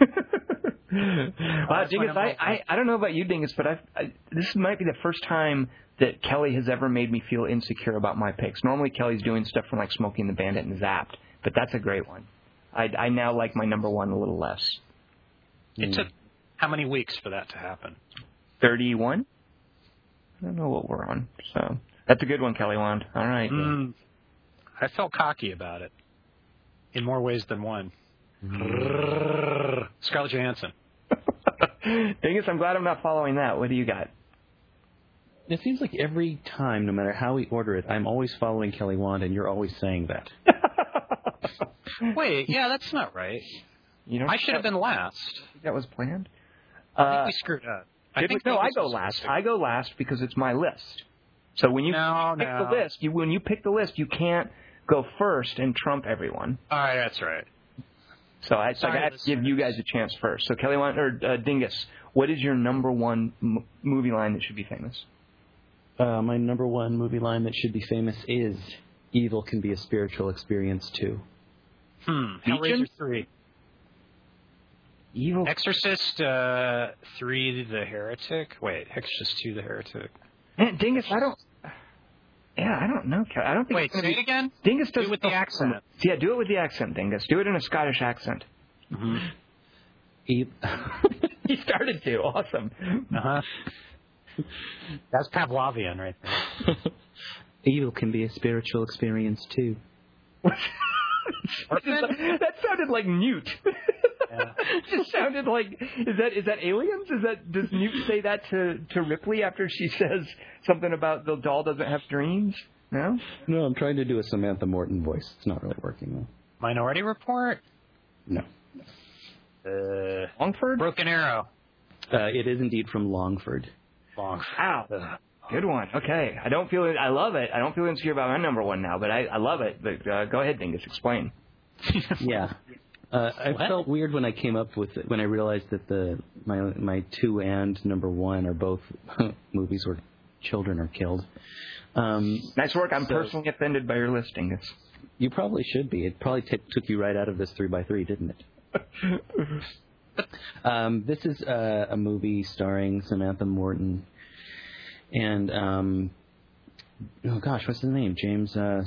Wow, Dingus, I, I, I don't know about you, Dingus, but I've, I, this might be the first time that Kelly has ever made me feel insecure about my picks. Normally, Kelly's doing stuff from like Smoking the Bandit and Zapped, but that's a great one. I, I now like my number one a little less. It mm. took how many weeks for that to happen? thirty-one? I don't know what we're on. So that's a good one, Kelly Wand. All right. Mm, yeah. I felt cocky about it in more ways than one. Mm. Scarlett Johansson. Dingus, I'm glad I'm not following that. What do you got? It seems like every time, no matter how we order it, I'm always following Kelly Wand, and you're always saying that. Wait, yeah, that's not right. You know, I should have been last. That was planned. I think Uh, we screwed up. I Did think we, no, I Dingus go was last. specific. I go last because it's my list. So when you No, pick no. the list, you when you pick the list, you can't go first and trump everyone. All right, that's right. So I, so I Sorry, have to give you guys a chance first. So Kelly, why- or uh, Dingus, what is your number one m- movie line that should be famous? Uh, my number one movie line that should be famous is "Evil can be a spiritual experience too." Hmm. Legion? Hellraiser three. Evil. Exorcist uh, three, The Heretic. Wait, Exorcist two, The Heretic. Man, Dingus, I don't. Yeah, I don't know. Kelly. I don't think. Wait, it's gonna say be, it again? Dingus Do does it with the accent. Yeah, do it with the accent, Dingus. Do it in a Scottish accent. Mm-hmm. E- He started to. Awesome. Uh-huh. That's Pavlovian right there. Evil can be a spiritual experience too. That sounded like Newt. Yeah. Just sounded like is that is that aliens? Is that does Newt say that to, to Ripley after she says something about the doll doesn't have dreams? No? No, I'm trying to do a Samantha Morton voice. It's not really working though. Minority Report? No. Uh, Longford? Broken Arrow. Uh, it is indeed from Longford. Longford. Wow. Good one. Okay. I don't feel I love it. I don't feel insecure about my number one now, but I, I love it. But uh, go ahead, Dingus. Explain. Yeah. Uh, I What? felt weird when I came up with it, when I realized that the my my two and number one are both movies where children are killed. Um, Nice work. I'm So- personally offended by your list, Dingus. you probably should be. It probably t- took you right out of this three by three, didn't it? um, this is uh, a movie starring Samantha Morton and um, oh gosh, what's his name? James. Uh,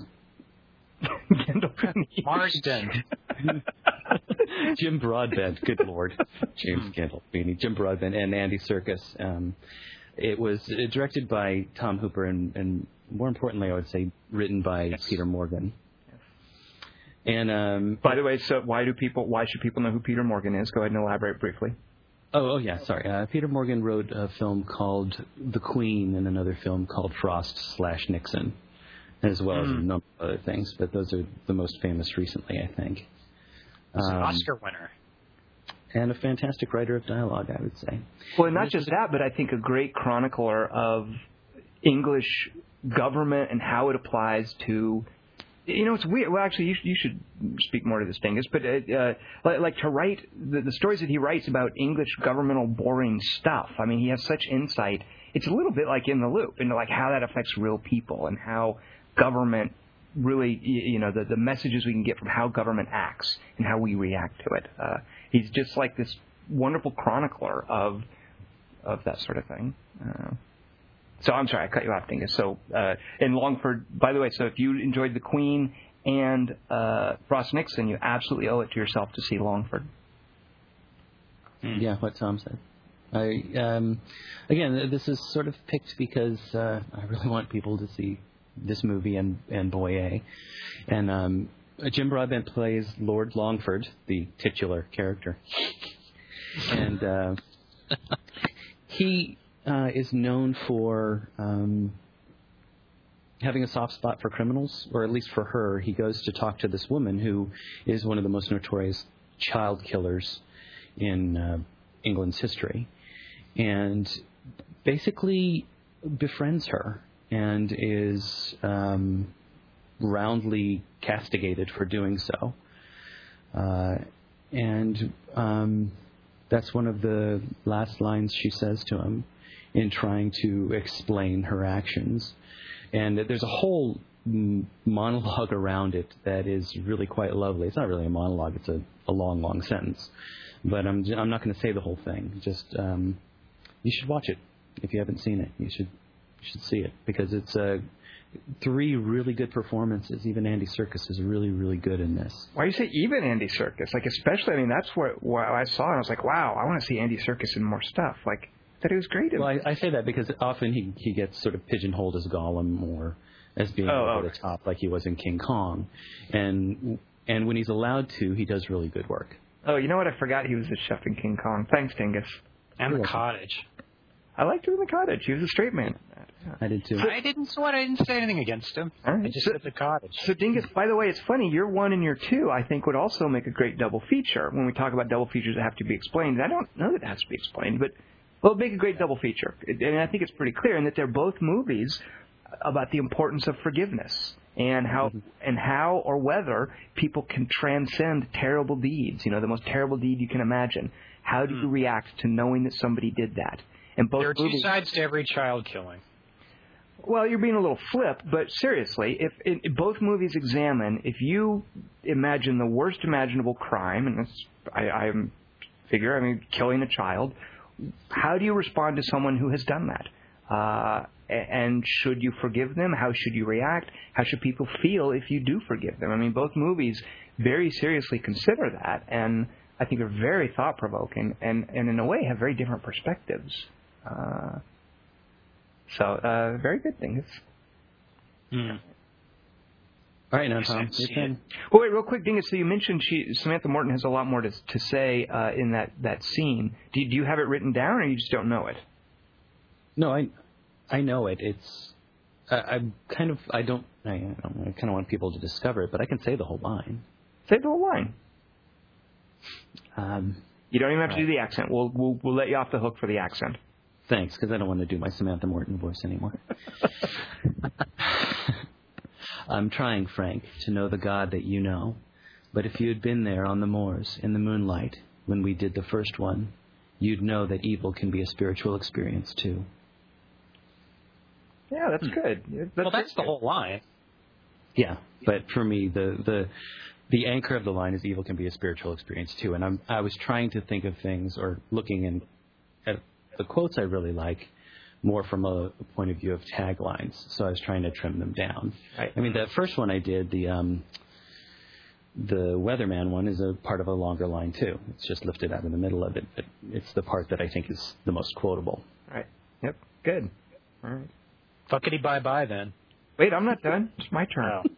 Marsden. Jim Broadbent, good lord, James Gandolfini, Jim Broadbent, and Andy Serkis. Um, it was uh, directed by Tom Hooper, and, and more importantly, I would say, written by Yes. Peter Morgan. And um, By the way, so why do people? Why should people know who Peter Morgan is? Go ahead and elaborate briefly. oh, oh yeah, sorry. Uh, Peter Morgan wrote a film called The Queen and another film called Frost slash Nixon, as well as a number of other things. But those are the most famous recently, I think. He's an Um, Oscar winner. and a fantastic writer of dialogue, I would say. Well, not just that, but I think a great chronicler of English government and how it applies to. You know, it's weird. Well, actually, you, you should speak more to this, Dingus. But uh, uh, like, like to write the, the stories that he writes about English governmental boring stuff. I mean, he has such insight. It's a little bit like In the Loop into like how that affects real people and how government really, you know, the, the messages we can get from how government acts and how we react to it. Uh, he's just like this wonderful chronicler of of that sort of thing. Uh, so I'm sorry, I cut you off, Dingus. So uh, in Longford, by the way, so if you enjoyed The Queen and uh, Frost Nixon, you absolutely owe it to yourself to see Longford. Yeah, what Tom said. I um, again, this is sort of picked because uh, I really want people to see this movie and and Boy A, and um, Jim Broadbent plays Lord Longford, the titular character, and uh, he uh, is known for um, having a soft spot for criminals, or at least for her. He goes to talk to this woman who is one of the most notorious child killers in uh, England's history, and basically befriends her and is um, roundly castigated for doing so. Uh, and um, that's one of the last lines she says to him in trying to explain her actions. And there's a whole m- monologue around it that is really quite lovely. It's not really a monologue, it's a, a long, long sentence. But I'm, I'm not going to say the whole thing. Just um, you should watch it if you haven't seen it. You should you should see it because it's uh, three really good performances. Even Andy Serkis is really, really good in this. Why do you say even Andy Serkis? Like, especially, I mean, that's what, what I saw, and I was like, wow, I want to see Andy Serkis in more stuff. Like, that he was great in. Well, I, I say that because often he he gets sort of pigeonholed as Gollum or as being Oh, over okay. the top like he was in King Kong, and and when he's allowed to, he does really good work. Oh, you know what? I forgot he was the chef in King Kong. Thanks, Dingus. And The You're welcome. Cottage. I liked him in The Cottage. He was a straight man. Yeah. I did too. I didn't what I didn't say anything against him. All right. I just So- said The Cottage. So, Dingus, by the way, it's funny. Your one and your two, I think, would also make a great double feature. When we talk about double features that have to be explained, I don't know that it has to be explained, but Well, make a great double feature. And I think it's pretty clear in that they're both movies about the importance of forgiveness and how mm-hmm. and how or whether people can transcend terrible deeds, you know, the most terrible deed you can imagine. How do mm. you react to knowing that somebody did that? And both there are two movies, sides to every child killing. Well, you're being a little flip, but seriously, if, if both movies examine, if you imagine the worst imaginable crime, and that's, I, I figure, I mean, killing a child, how do you respond to someone who has done that? Uh, and should you forgive them? How should you react? How should people feel if you do forgive them? I mean, both movies very seriously consider that, and I think are very thought-provoking, and, and in a way have very different perspectives. Uh, so, uh, very good things. Mm. All right, now, Tom, your turn. Well, wait, real quick, Dingus. So you mentioned she, Samantha Morton has a lot more to, to say uh, in that, that scene. Do you, do you have it written down, or you just don't know it? No, I, I know it. It's, uh, I'm kind of, I don't, I, I don't, I kind of want people to discover it, but I can say the whole line. Say the whole line. Um, you don't even have to right. do the accent. We'll, we'll, we'll let you off the hook for the accent. Thanks, because I don't want to do my Samantha Morton voice anymore. I'm trying, Frank, to know the God that you know. But if you had been there on the moors in the moonlight when we did the first one, you'd know that evil can be a spiritual experience, too. Yeah, that's hmm. good. That's well, that's the good. whole line. Yeah, but for me, the, the the anchor of the line is evil can be a spiritual experience, too. And I'm, I was trying to think of things or looking in, at the quotes I really like more from a, a point of view of taglines. So I was trying to trim them down. Right. I mean, the first one I did, the um, the Weatherman one, is a part of a longer line, too. It's just lifted out in the middle of it. But it's the part that I think is the most quotable. Right. Yep. Good. All right. Fuckity bye-bye, then. Wait, I'm not done. It's my turn. Oh.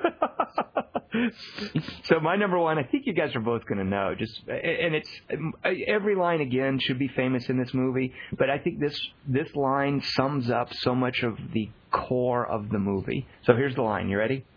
So my number one, I think you guys are both going to know. Just and it's every line again should be famous in this movie, but I think this this line sums up so much of the core of the movie. So here's the line. You ready?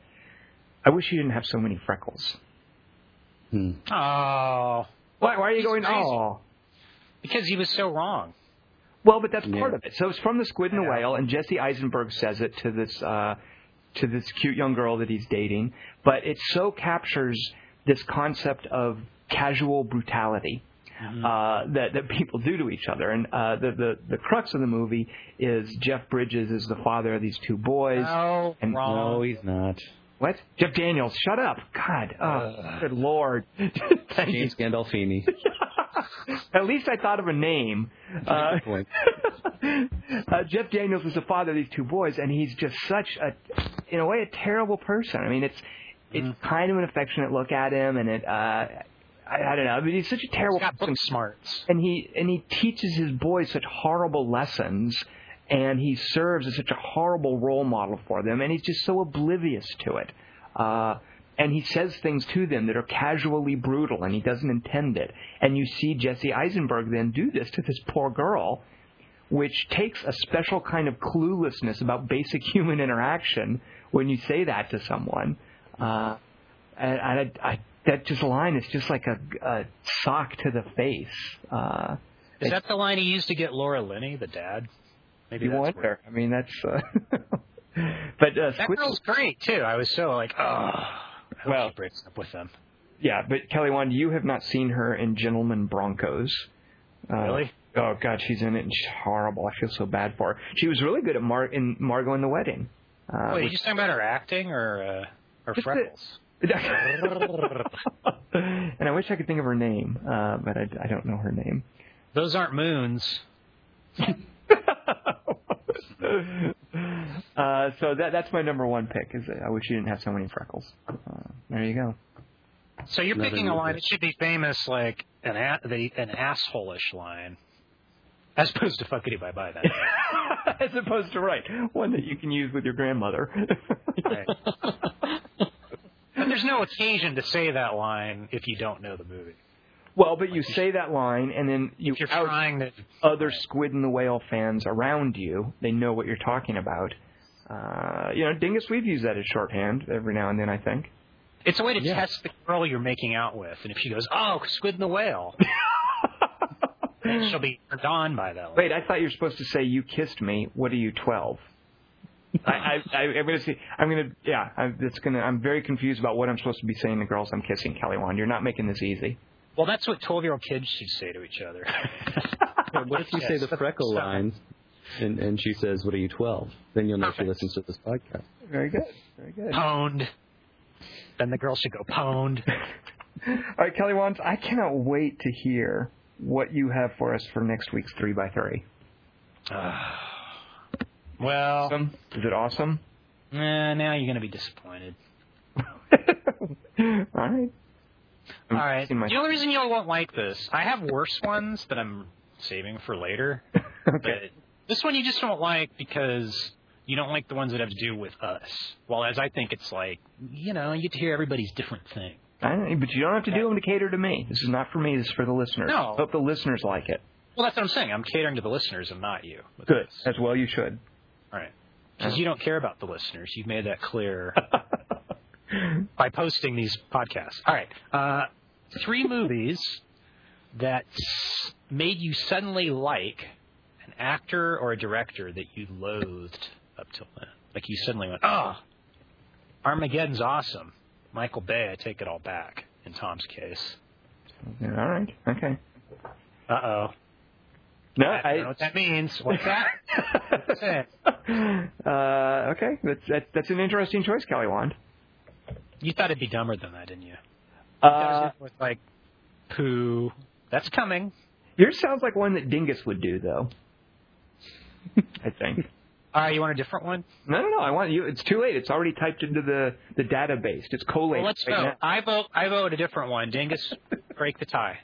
I wish you didn't have so many freckles. Hmm. Oh. Why? Why are you He's going? crazy. Oh. Because he was so wrong. Well, but that's yeah. part of it. So it's from The Squid and the Whale, and Jesse Eisenberg says it to this uh, to this cute young girl that he's dating. But it so captures this concept of casual brutality mm-hmm. uh, that that people do to each other. And uh, the, the the crux of the movie is Jeff Bridges is the father of these two boys. No, and wrong. No, he's not. What? Jeff Daniels, shut up. God, oh, uh, good Lord. James Gandolfini. At least I thought of a name. Uh, uh, Jeff Daniels is the father of these two boys, and he's just such a, in a way, a terrible person. I mean, it's it's mm. kind of an affectionate look at him, and it, uh, I, I don't know. I mean, he's such a terrible he's got person. book smarts, and he and he teaches his boys such horrible lessons, and he serves as such a horrible role model for them, and he's just so oblivious to it. Uh, And he says things to them that are casually brutal, and he doesn't intend it. And you see Jesse Eisenberg then do this to this poor girl, which takes a special kind of cluelessness about basic human interaction when you say that to someone. Uh, and I, I, that just line is just like a, a sock to the face. Uh, is that the line he used to get Laura Linney, the dad? Maybe you that's wonder. Where... I mean, that's... Uh, but uh, that Squid... girl's great, too. I was so like, oh... I hope well, she breaks up with them. Yeah, but Kelly Wand, you have not seen her in Gentlemen Broncos. Uh, really? Oh God, she's in it and she's horrible. I feel so bad for her. She was really good at Mar- in Margot and the Wedding. Uh, Wait, are you just talking about her acting or uh, her freckles? And I wish I could think of her name, uh, but I, I don't know her name. Those aren't moons. Uh, so that that's my number one pick. Is I wish you didn't have so many freckles. Uh, there you go. So you're Another picking a line. movie. It should be famous, like an a, the, an asshole-ish line, as opposed to fuckity bye bye. Then, as opposed to right one that you can use with your grandmother. Right. But there's no occasion to say that line if you don't know the movie. Well, but you say that line, and then you if you're out trying to other Squid and the Whale fans around you. They know what you're talking about. Uh, you know, Dingus, we've used that as shorthand every now and then, I think. It's a way to yeah. test the girl you're making out with. And if she goes, oh, Squid and the Whale. she'll be turned on by that. Wait, I thought you were supposed to say you kissed me. What are you, twelve? I, I, I, I'm gonna see. I'm gonna. Yeah, I'm, it's gonna. I'm very confused about what I'm supposed to be saying to girls I'm kissing, Kelly Wand. You're not making this easy. Well, that's what twelve-year-old kids should say to each other. What if you say the freckle lines, and, and she says, "What are you, twelve?" Then you'll know Perfect. she listens to this podcast. Very good. Very good. Pwned. Then the girl should go pwned. All right, Kelly Wands, I cannot wait to hear what you have for us for next week's three by three. Uh, well, Awesome. Is it awesome? eh, now you're going to be disappointed. All right. I'm All right. seeing my- The only reason you won't like this, I have worse ones that I'm saving for later. Okay. But this one you just don't like because you don't like the ones that have to do with us. Well, as I think it's like, you know, you get to hear everybody's different thing. I know, but you don't have to do them to cater to me. This is not for me. This is for the listeners. No. Hope the listeners like it. Well, that's what I'm saying. I'm catering to the listeners and not you. with Good. this. As well you should. All right. Because you don't care about the listeners. You've made that clear by posting these podcasts. All right. Uh, three movies that made you suddenly like an actor or a director that you loathed up till then. Like you suddenly went, oh, Armageddon's awesome. Michael Bay, I take it all back in Tom's case. Yeah, all right. Okay. Uh-oh. No, I I don't know what that means. What's that? What's that? uh, okay. That's, that, that's an interesting choice, Kelly Wand. You thought it'd be dumber than that, didn't you? Uh, With like poo. That's coming. yours sounds like one that Dingus would do, though. I think. All right, you want a different one? No, no, no. I want you. It's too late. It's already typed into the, the database. It's collated. Well, let's right vote. now. I vote. I vote a different one. Dingus, break the tie.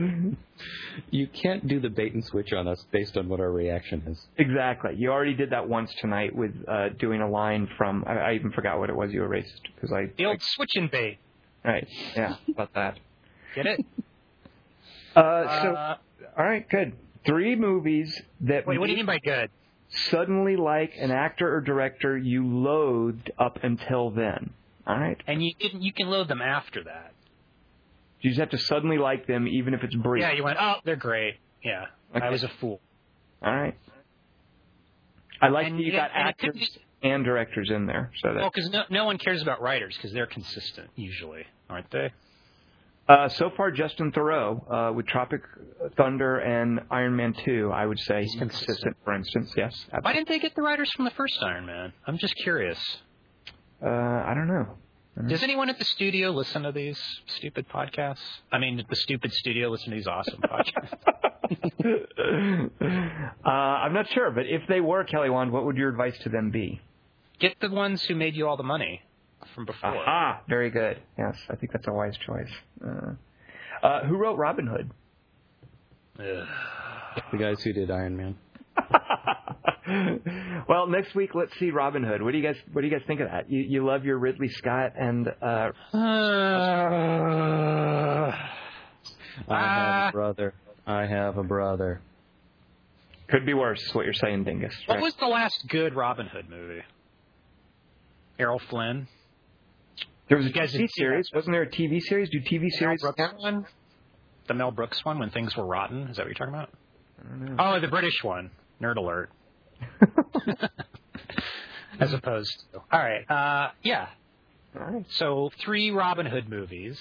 You can't do the bait and switch on us based on what our reaction is. Exactly. You already did that once tonight with uh, doing a line from. I, I even forgot what it was you erased because I. The old switching bait. Right. Yeah. About that. Get it? Uh, so. Uh, All right. Good. Three movies that. wait, what do you mean by good? Suddenly like an actor or director you loathed up until then. All right? And you didn't. You can load them after that. You just have to suddenly like them even if it's brief. Yeah, you went. Oh, they're great. Yeah, Okay. I was a fool. All right. I like And that you yeah, got and it could actors be- and directors in there. So that Well, because no, no one cares about writers because they're consistent usually, aren't they? uh, so far, Justin Theroux uh, with Tropic Thunder and Iron Man two, I would say he's consistent. consistent. For instance, yes. Why Absolutely. didn't they get the writers from the first Iron Man? I'm just curious. Uh, I don't know. Does anyone at the studio listen to these stupid podcasts? I mean, the stupid studio listen to these awesome podcasts. uh, I'm not sure, but if they were, Kelly Wand, what would your advice to them be? Get the ones who made you all the money from before. Aha! Very good. Yes, I think that's a wise choice. Uh, uh, who wrote Robin Hood? Ugh. The guys who did Iron Man. Well, next week let's see Robin Hood. What do you guys What do you guys think of that? You You love your Ridley Scott and uh, Uh, I have Uh, a brother. I have a brother. could be worse. Is what you're saying, Dingus? what right? was the last good Robin Hood movie? Errol Flynn. There was a you guys T V didn't see series. that? Wasn't there a T V series? Do T V Mel series Brooks count? one. The Mel Brooks one when things were rotten. Is that what you're talking about? I don't know. Oh, the British one. Nerd alert. As opposed to. All right. Uh, yeah. All right. So three Robin Hood movies.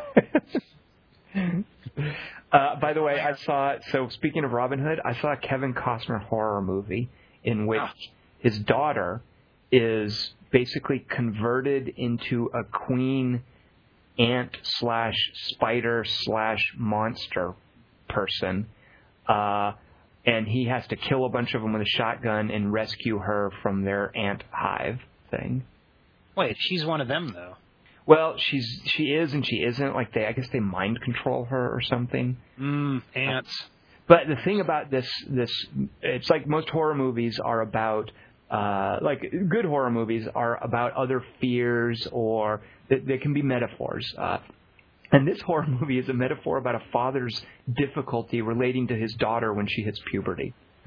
uh, by the way, I saw. So speaking of Robin Hood, I saw a Kevin Costner horror movie in which Oh. his daughter is basically converted into a queen ant slash spider slash monster person, uh, and he has to kill a bunch of them with a shotgun and rescue her from their ant hive thing. Wait, she's one of them though. Well, she's she is and she isn't. Like they, I guess they mind control her or something. Mm, ants. But the thing about this, this it's like most horror movies are about, uh, like good horror movies are about other fears or they, they can be metaphors. Uh, and this horror movie is a metaphor about a father's difficulty relating to his daughter when she hits puberty.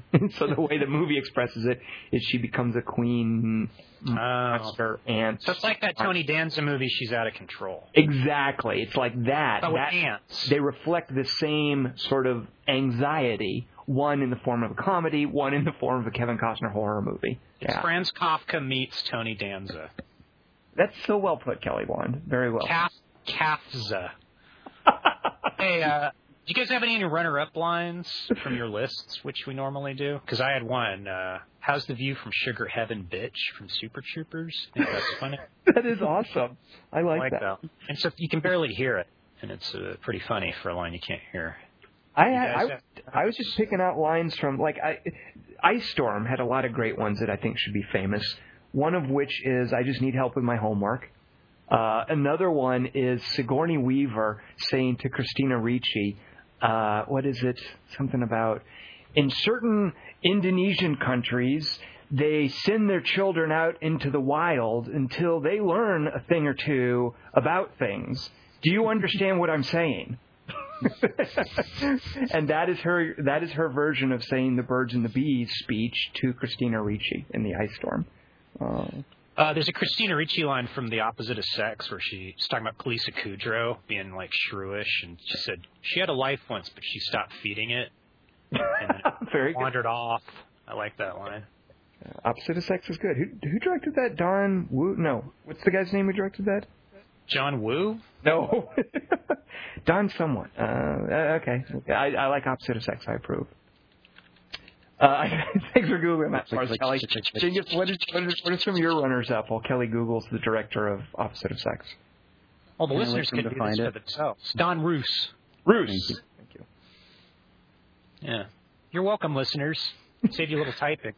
And so the way the movie expresses it is she becomes a queen monster ant. So it's like that Tony Danza movie, She's Out of Control. Exactly. It's like that. But with that ants. They reflect the same sort of anxiety, one in the form of a comedy, one in the form of a Kevin Costner horror movie. It's Yeah. Franz Kafka meets Tony Danza. That's so well put, Kelly Wand. Very well. Kaf- Kafza. Hey, uh... do you guys have any runner-up lines from your lists, which we normally do? Because I had one. Uh, how's the view from Sugar Heaven, bitch, from Super Troopers? I think that's funny. That is awesome. I like, I like that. that. And so you can barely hear it, and it's uh, pretty funny for a line you can't hear. I, You had, guys I, have- I was just picking out lines from, like, I, Ice Storm had a lot of great ones that I think should be famous. One of which is, I just need help with my homework. Uh, another one is Sigourney Weaver saying to Christina Ricci, uh, what is it? Something about, in certain Indonesian countries, they send their children out into the wild until they learn a thing or two about things. Do you understand what I'm saying? And that is her that is her version of saying the birds and the bees speech to Christina Ricci in the Ice Storm. Uh, Uh, there's a Christina Ricci line from The Opposite of Sex where she's talking about Kalisa Kudrow being, like, shrewish, and she said she had a life once, but she stopped feeding it and then Very good. wandered off. I like that line. Opposite of Sex is good. Who who directed that? Don Woo? No. What's the guy's name who directed that? John Woo? No. Don someone. Uh, okay. I, I like Opposite of Sex. I approve. Uh, thanks for Googling that part, Kelly. Dingus, what is, what, is, what are some of your runners-up while Kelly Googles the director of Opposite of Sex? Well, the Can I listeners let them can do define this it? for themselves. Don Roos. Roos. Thank you. Thank you. Yeah. You're welcome, listeners. Save you a little typing.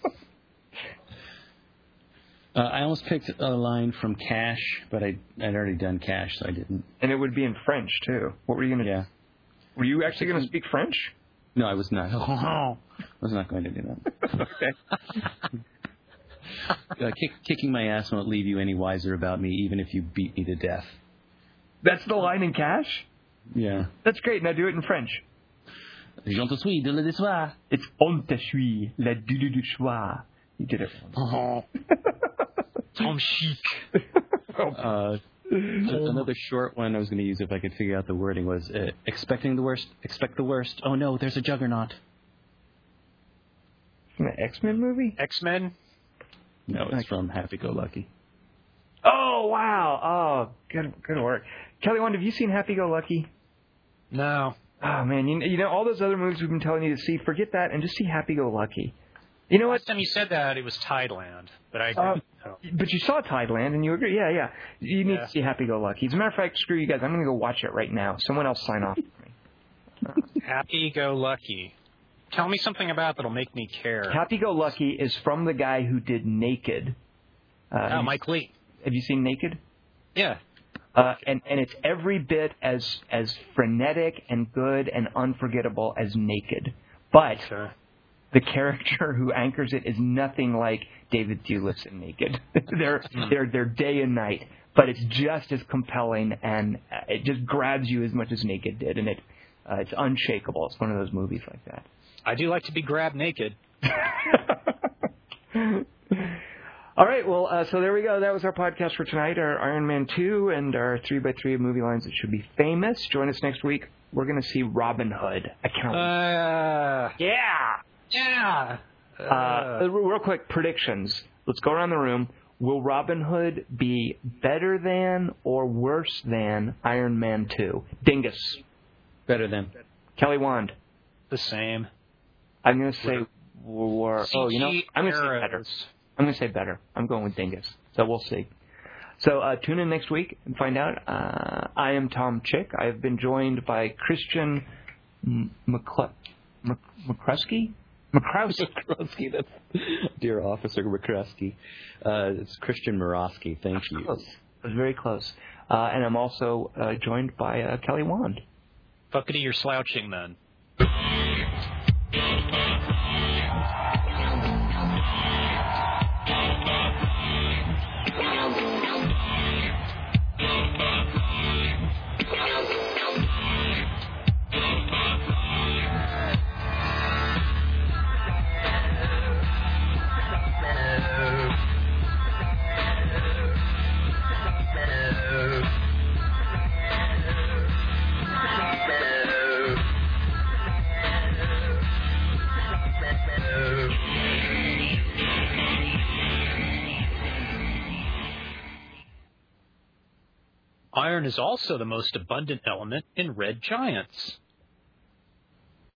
Uh, I almost picked a line from Cash, but I, I'd already done Cash, so I didn't. And it would be in French, too. What were you going to Yeah. do? Were you actually going to speak French? No, I was not. Oh. I was not going to do that. Okay. Uh, kick, kicking my ass won't leave you any wiser about me, even if you beat me to death. That's the line in Cash? Yeah. That's great. Now do it in French. Je te suis de le déçoir. It's on te suis, la du du du choix. You did it. Oh. Tom Chic. Uh, another short one I was going to use if I could figure out the wording was uh, expecting the worst, expect the worst. Oh no, there's a juggernaut. From the X-Men movie? X-Men? No, it's from Happy Go Lucky. Oh, wow. Oh, good good work. Kelly Wand, have you seen Happy Go Lucky? No. Oh, man. You, you know, all those other movies we've been telling you to see, forget that and just see Happy Go Lucky. You know what? Last time you said that, it was Tideland. But I Uh, didn't know. But you saw Tideland and you agree. Yeah, yeah. You need Yeah. to see Happy Go Lucky. As a matter of fact, screw you guys. I'm going to go watch it right now. Someone else sign off for me. Happy-go-lucky. Tell me something about that'll make me care. Happy Go Lucky is from the guy who did Naked. Uh, have Oh, you- Mike Lee. Have you seen Naked? Yeah. Uh, and, and it's every bit as as frenetic and good and unforgettable as Naked. But Okay. the character who anchors it is nothing like David Thewlis in Naked. they're, they're, they're day and night. But it's just as compelling, and uh, it just grabs you as much as Naked did. And it uh, it's unshakable. It's one of those movies like that. I do like to be grabbed naked. All right, well, uh, so there we go. That was our podcast for tonight, our Iron Man two and our three by three of movie lines that should be famous. Join us next week. We're going to see Robin Hood. I can't Uh, Yeah! yeah. Uh, real quick, predictions. Let's go around the room. Will Robin Hood be better than or worse than Iron Man two? Dingus. Better than. Kelly Wand. the same. I'm going to say war. Oh, you know, C G I'm going to say better. arrows. I'm going to say better. I'm going with Dingus. So we'll see. So uh, tune in next week and find out. Uh, I am Tom Chick. I have been joined by Christian M- McCl- M- McCruskey? McCrowski. McCruskey, that's dear Officer McCruskey. Uh, it's Christian Morosky. Thank you. Close. It was very close. Uh, and I'm also uh, joined by uh, Kelly Wand. Fuckity, you're slouching then. Iron is also the most abundant element in red giants.